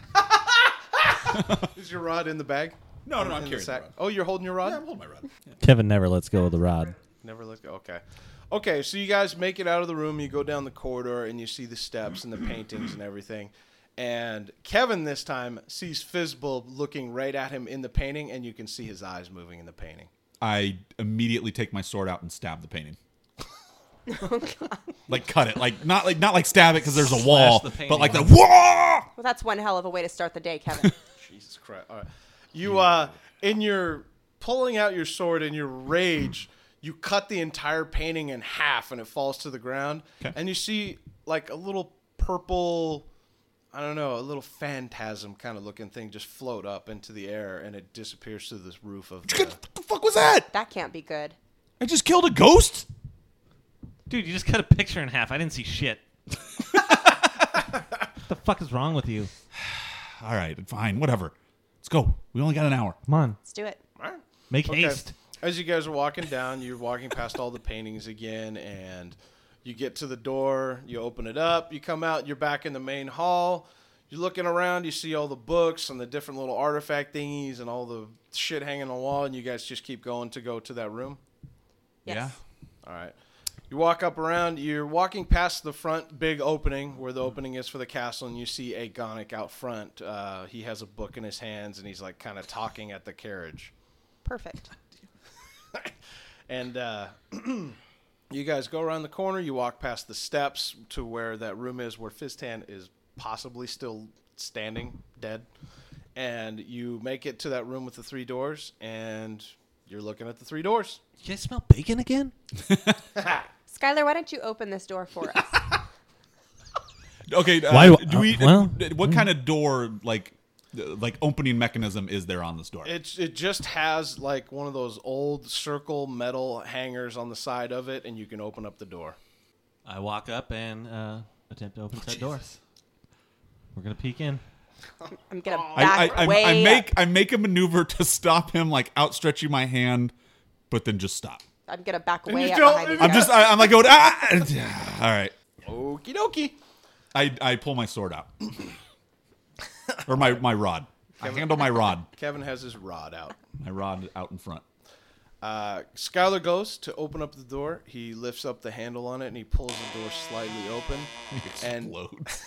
Is your rod in the bag? No, I'm In the carrying sack? the rod. Oh, you're holding your rod? Yeah, I'm holding my rod. Kevin never lets go of the rod. Never let go. Okay. Okay, so you guys make it out of the room. You go down the corridor, and you see the steps and the paintings and everything. And Kevin this time sees Fizzbulb looking right at him in the painting, and you can see his eyes moving in the painting. I immediately take my sword out and stab the painting. Oh, God. Like cut it, like not like stab it because there's a wall, the painting but like the off. whoa. Well, that's one hell of a way to start the day, Kevin. Jesus Christ. All right. You, in your pulling out your sword in your rage, you cut the entire painting in half and it falls to the ground. Okay. And you see like a little purple, I don't know, a little phantasm kind of looking thing just float up into the air and it disappears through this roof of the... What the fuck was that? That can't be good. I just killed a ghost. Dude, you just cut a picture in half. I didn't see shit. What the fuck is wrong with you? All right, fine, whatever. Let's go. We only got an hour. Come on, Let's do it. All right. make Okay. haste. As you guys are walking down, you're walking past all the paintings again, and you get to the door, you open it up, you come out, you're back in the main hall. You're looking around, you see all the books and the different little artifact thingies and all the shit hanging on the wall, and you guys just keep going to go to that room. Yes. Yeah. All right. You walk up around, you're walking past the front big opening where the opening is for the castle, and you see a Gonic out front. He has a book in his hands, and he's like kind of talking at the carriage. Perfect. And you guys go around the corner. You walk past the steps to where that room is, where Fizztan is possibly still standing, dead. And you make it to that room with the 3 doors, and you're looking at the 3 doors. You guys smell bacon again? Skylar, why don't you open this door for us? Okay. Why- do we? well, what kind of door, like opening mechanism, is there on this door? It just has like one of those old circle metal hangers on the side of it, and you can open up the door. I walk up and attempt to open that door. We're gonna peek in. I'm going to back way up. I make a maneuver to stop him, like outstretching my hand, but then just stop. I'm going to back And way you up don't- behind you. I'm like going, ah! All right. Okie dokie. I pull my sword out. Or my rod. I handle my rod. Kevin has his rod out. My rod out in front. Skylar goes to open up the door. He lifts up the handle on it, and he pulls the door slightly open. And Explodes.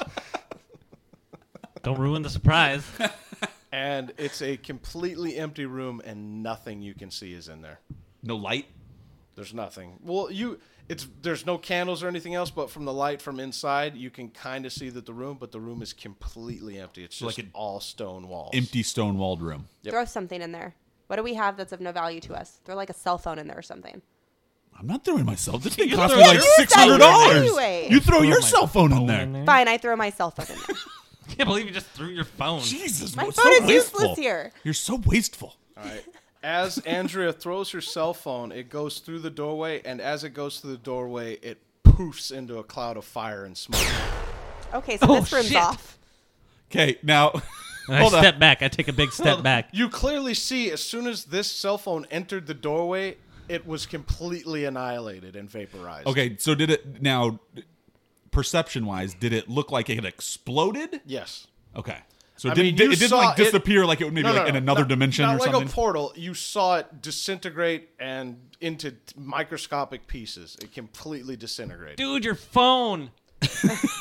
Don't ruin the surprise. And it's a completely empty room, and nothing you can see is in there. No light? There's nothing. Well, there's no candles or anything else, but from the light from inside, you can kind of see that the room is completely empty. It's just Like all stone walls. Empty stone-walled room. Yep. Throw something in there. What do we have that's of no value to us? Throw like a cell phone in there or something. I'm not throwing myself. This thing You cost throw me like yours $600. anyway. You throw Throw your my cell phone in there. Fine, I throw my cell phone in there. I can't believe you just threw your phone. Jesus, My you're phone so is wasteful. useless here. You're so wasteful. All right. As Andrea throws her cell phone, it goes through the doorway, and as it goes through the doorway, it poofs into a cloud of fire and smoke. Okay, so Oh, this room's shit. off. Okay, now And I hold on. step back. I take a big step back. You clearly see, as soon as this cell phone entered the doorway, it was completely annihilated and vaporized. Okay, so did it now? Perception-wise, did it look like it had exploded? Yes. Okay, so I it mean, didn't. you It didn't saw like it- disappear like it would maybe like in another dimension not or like something. a portal. You saw it disintegrate and into microscopic pieces. It completely disintegrated. Dude, your phone.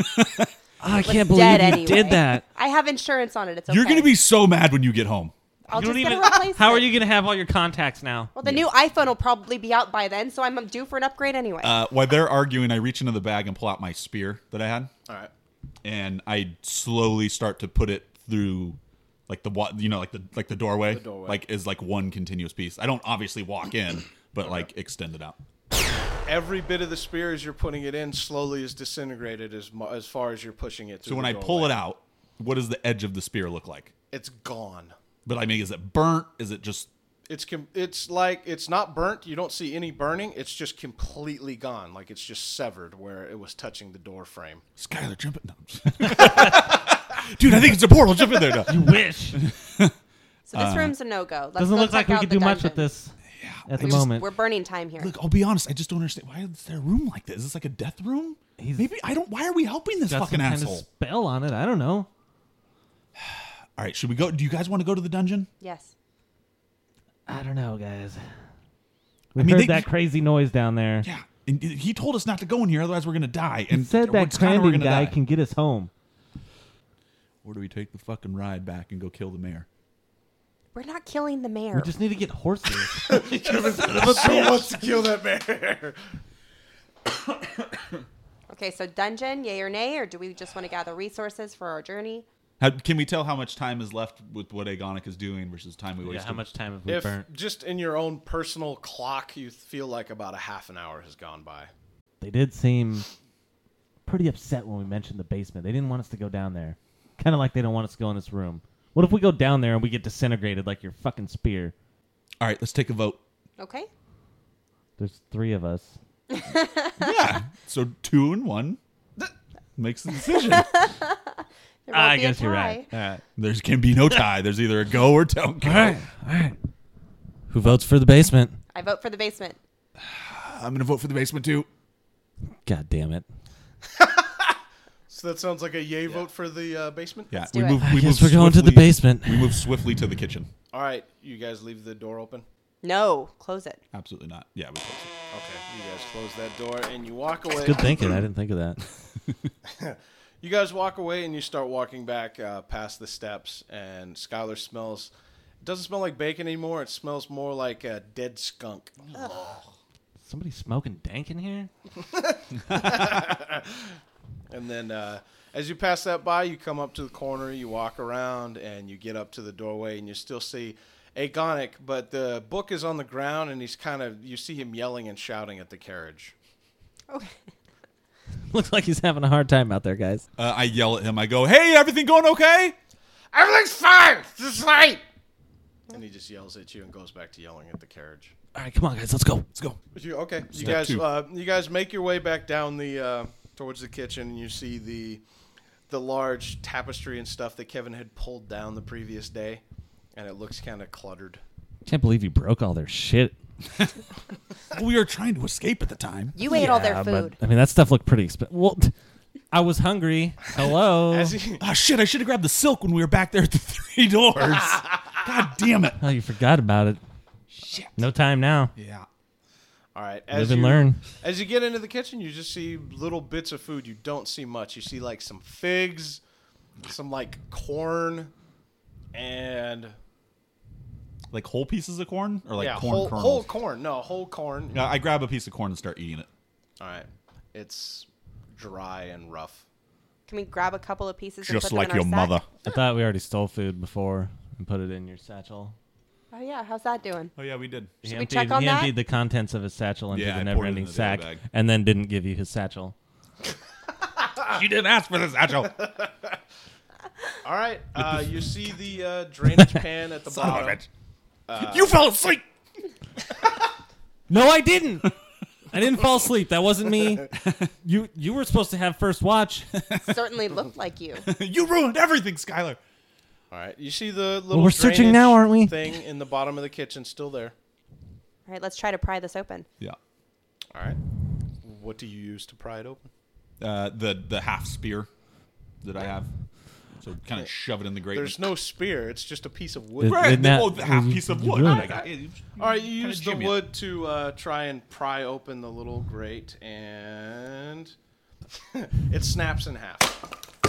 I It's can't believe dead you anyway. did that. I have insurance on it. It's okay. You're gonna be so mad when you get home. I'll You just don't get a even. replacement. How are you gonna have all your contacts now? Well, the new iPhone will probably be out by then, so I'm due for an upgrade anyway. While they're arguing, I reach into the bag and pull out my spear that I had, All right. and I slowly start to put it through, like the doorway, like is like one continuous piece. I don't obviously walk in, but like extend it out. Every bit of the spear as you're putting it in slowly is disintegrated as far as you're pushing it through. So when I pull it out, what does the edge of the spear look like? it's gone. But I mean, is it burnt? Is it just? It's like it's not burnt. You don't see any burning. It's just completely gone. Like it's just severed where it was touching the door frame. Skylar, jump it! No. Dude, I think it's a portal. Jump in there now. You wish. So this room's a no-go. Let's Doesn't go look like check we out could the do much with dungeon. this at the moment. We're burning time here. Look, I'll be honest. I just don't understand. Why is there a room like this? Is this like a death room? Maybe I don't. Why are we helping this Got fucking some kind asshole? of spell on it. I don't know. All right, should we go? Do you guys want to go to the dungeon? Yes. I don't know, guys. We mean, heard they- that crazy noise down there. Yeah. And he told us not to go in here, otherwise we're gonna die. He And said or that it's kinda we're Crandon gonna guy die. can get us home. Or do we take the fucking ride back and go kill the mayor? We're not killing the mayor. We just need to get horses. So wants to kill that bear. Okay, so dungeon, yay or nay, or do we just want to gather resources for our journey? Can we tell how much time is left with what Agonic is doing versus time we wasted? How much time have we If burnt? just in your own personal clock, you feel like about a half an hour has gone by. They did seem pretty upset when we mentioned the basement. They didn't want us to go down there. Kind of like they don't want us to go in this room. What if we go down there and we get disintegrated like your fucking spear? All right, let's take a vote. Okay. There's 3 of us. Yeah. So 2 and 1 makes the decision. There won't I be a guess you're tie. right. All right. There can be no tie. There's either a go or don't go. All right. Who votes for the basement? I vote for the basement. I'm gonna vote for the basement too. God damn it. So that sounds like a yay vote for the basement? Yeah, do it. I We guess move we're going to the swiftly- basement. We move swiftly to the kitchen. All right, you guys leave the door open? No, close it. Absolutely not. Yeah, we close it. Okay, you guys close that door and you walk away. Good thinking. I didn't think of that. You guys walk away and you start walking back past the steps, and Skylar smells. It doesn't smell like bacon anymore. It smells more like a dead skunk. Somebody smoking dank in here? And then as you pass that by, you come up to the corner, you walk around, and you get up to the doorway, and you still see Agonic, but the book is on the ground, and you see him yelling and shouting at the carriage. Okay. Looks like he's having a hard time out there, guys. I yell at him. I go, "Hey, everything going okay?" Everything's fine! Just right! And he just yells at you and goes back to yelling at the carriage. All right, come on, guys. Let's go. Let's go. Okay, you Step guys, 2. you guys make your way back down the towards the kitchen, and you see the large tapestry and stuff that Kevin had pulled down the previous day, and it looks kind of cluttered. Can't believe you broke all their shit. We were trying to escape at the time. You ate all their Yeah, food. But, I mean, that stuff looked pretty expensive. Well, I was hungry. Hello. As he, Oh shit! I should have grabbed the silk when we were back there at the 3 doors. God damn it! Oh, you forgot about it. Shit. No time now. Yeah. all right, Live and learn. As you get into the kitchen, you just see little bits of food. You don't see much. You see like some figs, some like corn, and Like whole pieces of corn or like yeah, corn kernels? whole corn. No, whole corn. Yeah, I grab a piece of corn and start eating it. All right, it's dry and rough. Can we grab a couple of pieces and Just put them like in your our sack? mother. I thought we already stole food before and put it in your satchel. Oh yeah, how's that doing? Oh yeah, we did. He Should we emptied, check on he that? emptied the contents of his satchel into Yeah, the I poured it never-ending into the other sack bag. and then didn't give you his satchel. You didn't ask for this, Agile. All right, you see the drainage pan at the Son of a bottom. bitch. You fell asleep. No, I didn't. I didn't fall asleep. That wasn't me. You were supposed to have first watch. Certainly looked like you. You ruined everything, Skylar. All right, you see the little we're searching drainage now, aren't we? thing in the bottom of the kitchen still there. All right, let's try to pry this open. Yeah. All right, what do you use to pry it open? The half spear that I have. So kind of shove it in the grate. There's no spear; it's just a piece of wood. Right, Isn't that- the half piece of you wood. ruined I it. got it. All right, you Kinda use the jimmy it. wood to try and pry open the little grate, and it snaps in half.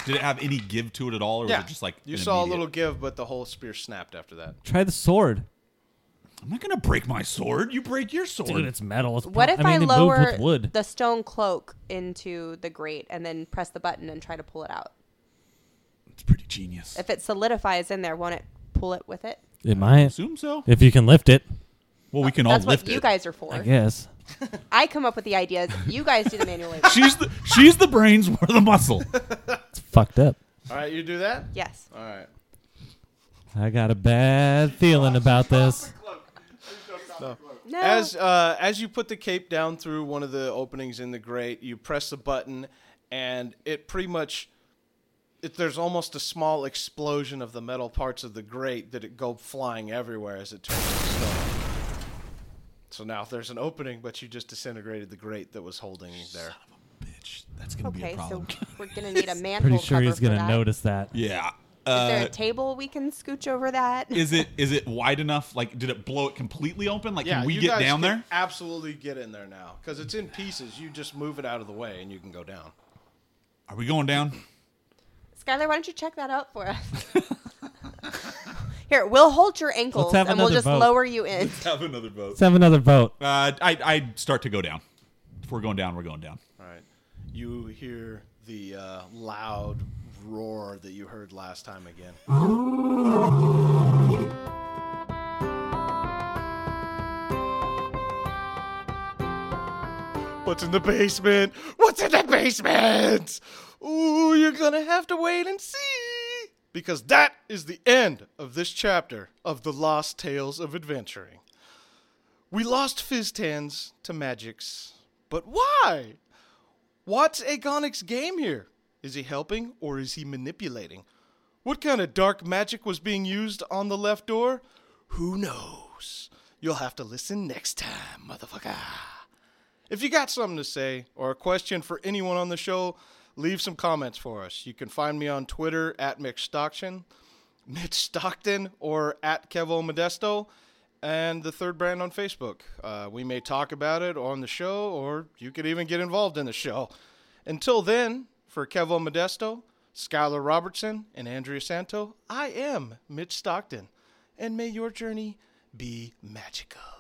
Did it have any give to it at all, or was it just like you an saw a immediate- little give, but the whole spear snapped after that. Try the sword. I'm not gonna break my sword. You break your sword. Dude, it's metal. It's What if I mean, I they moved lower with wood. the stone cloak into the grate and then press the button and try to pull it out? It's pretty genius. If it solidifies in there, won't it pull it with it? It might. Assume so. If you can lift it, Well, we can all That's lift what you it. guys are for. I guess. I come up with the ideas. You guys do the manual labor. She's the brains, we're the muscle. It's fucked up. All right, you do that? Yes. All right. I got a bad feeling about this. No. As you put the cape down through one of the openings in the grate, you press the button, and it pretty much... there's almost a small explosion of the metal parts of the grate that it go flying everywhere as it turns to stone. So now there's an opening, but you just disintegrated the grate that was holding you there. Bitch, that's gonna be a Okay, so problem. we're gonna need a mantle Pretty sure cover he's for gonna that. notice that. Yeah. Is there a table we can scooch over that? Is it wide enough? Like, did it blow it completely open? Like, Yeah, can we you get guys down can there? absolutely get in there now because it's in pieces. You just move it out of the way and you can go down. Are we going down? Skylar, why don't you check that out for us? Here, we'll hold your ankles have and we'll another just vote. lower you in. Have another vote. Let's have another vote. I start to go down. If we're going down, we're going down. All right. You hear the loud roar that you heard last time again. What's in the basement? What's in the basement? Ooh, you're gonna have to wait and see. Because that is the end of this chapter of The Lost Tales of Adventuring. We lost Fizztans to Magix. But why? What's Agonic's game here? Is he helping or is he manipulating? What kind of dark magic was being used on the left door? Who knows? You'll have to listen next time, motherfucker. If you got something to say or a question for anyone on the show, leave some comments for us. You can find me on Twitter at Mitch Stockton, or at Kevo Modesto, and the Third Brand on Facebook. We may talk about it on the show, or you could even get involved in the show. Until then, for Kevo Modesto, Skylar Robertson, and Andrea Santo, I am Mitch Stockton, and may your journey be magical.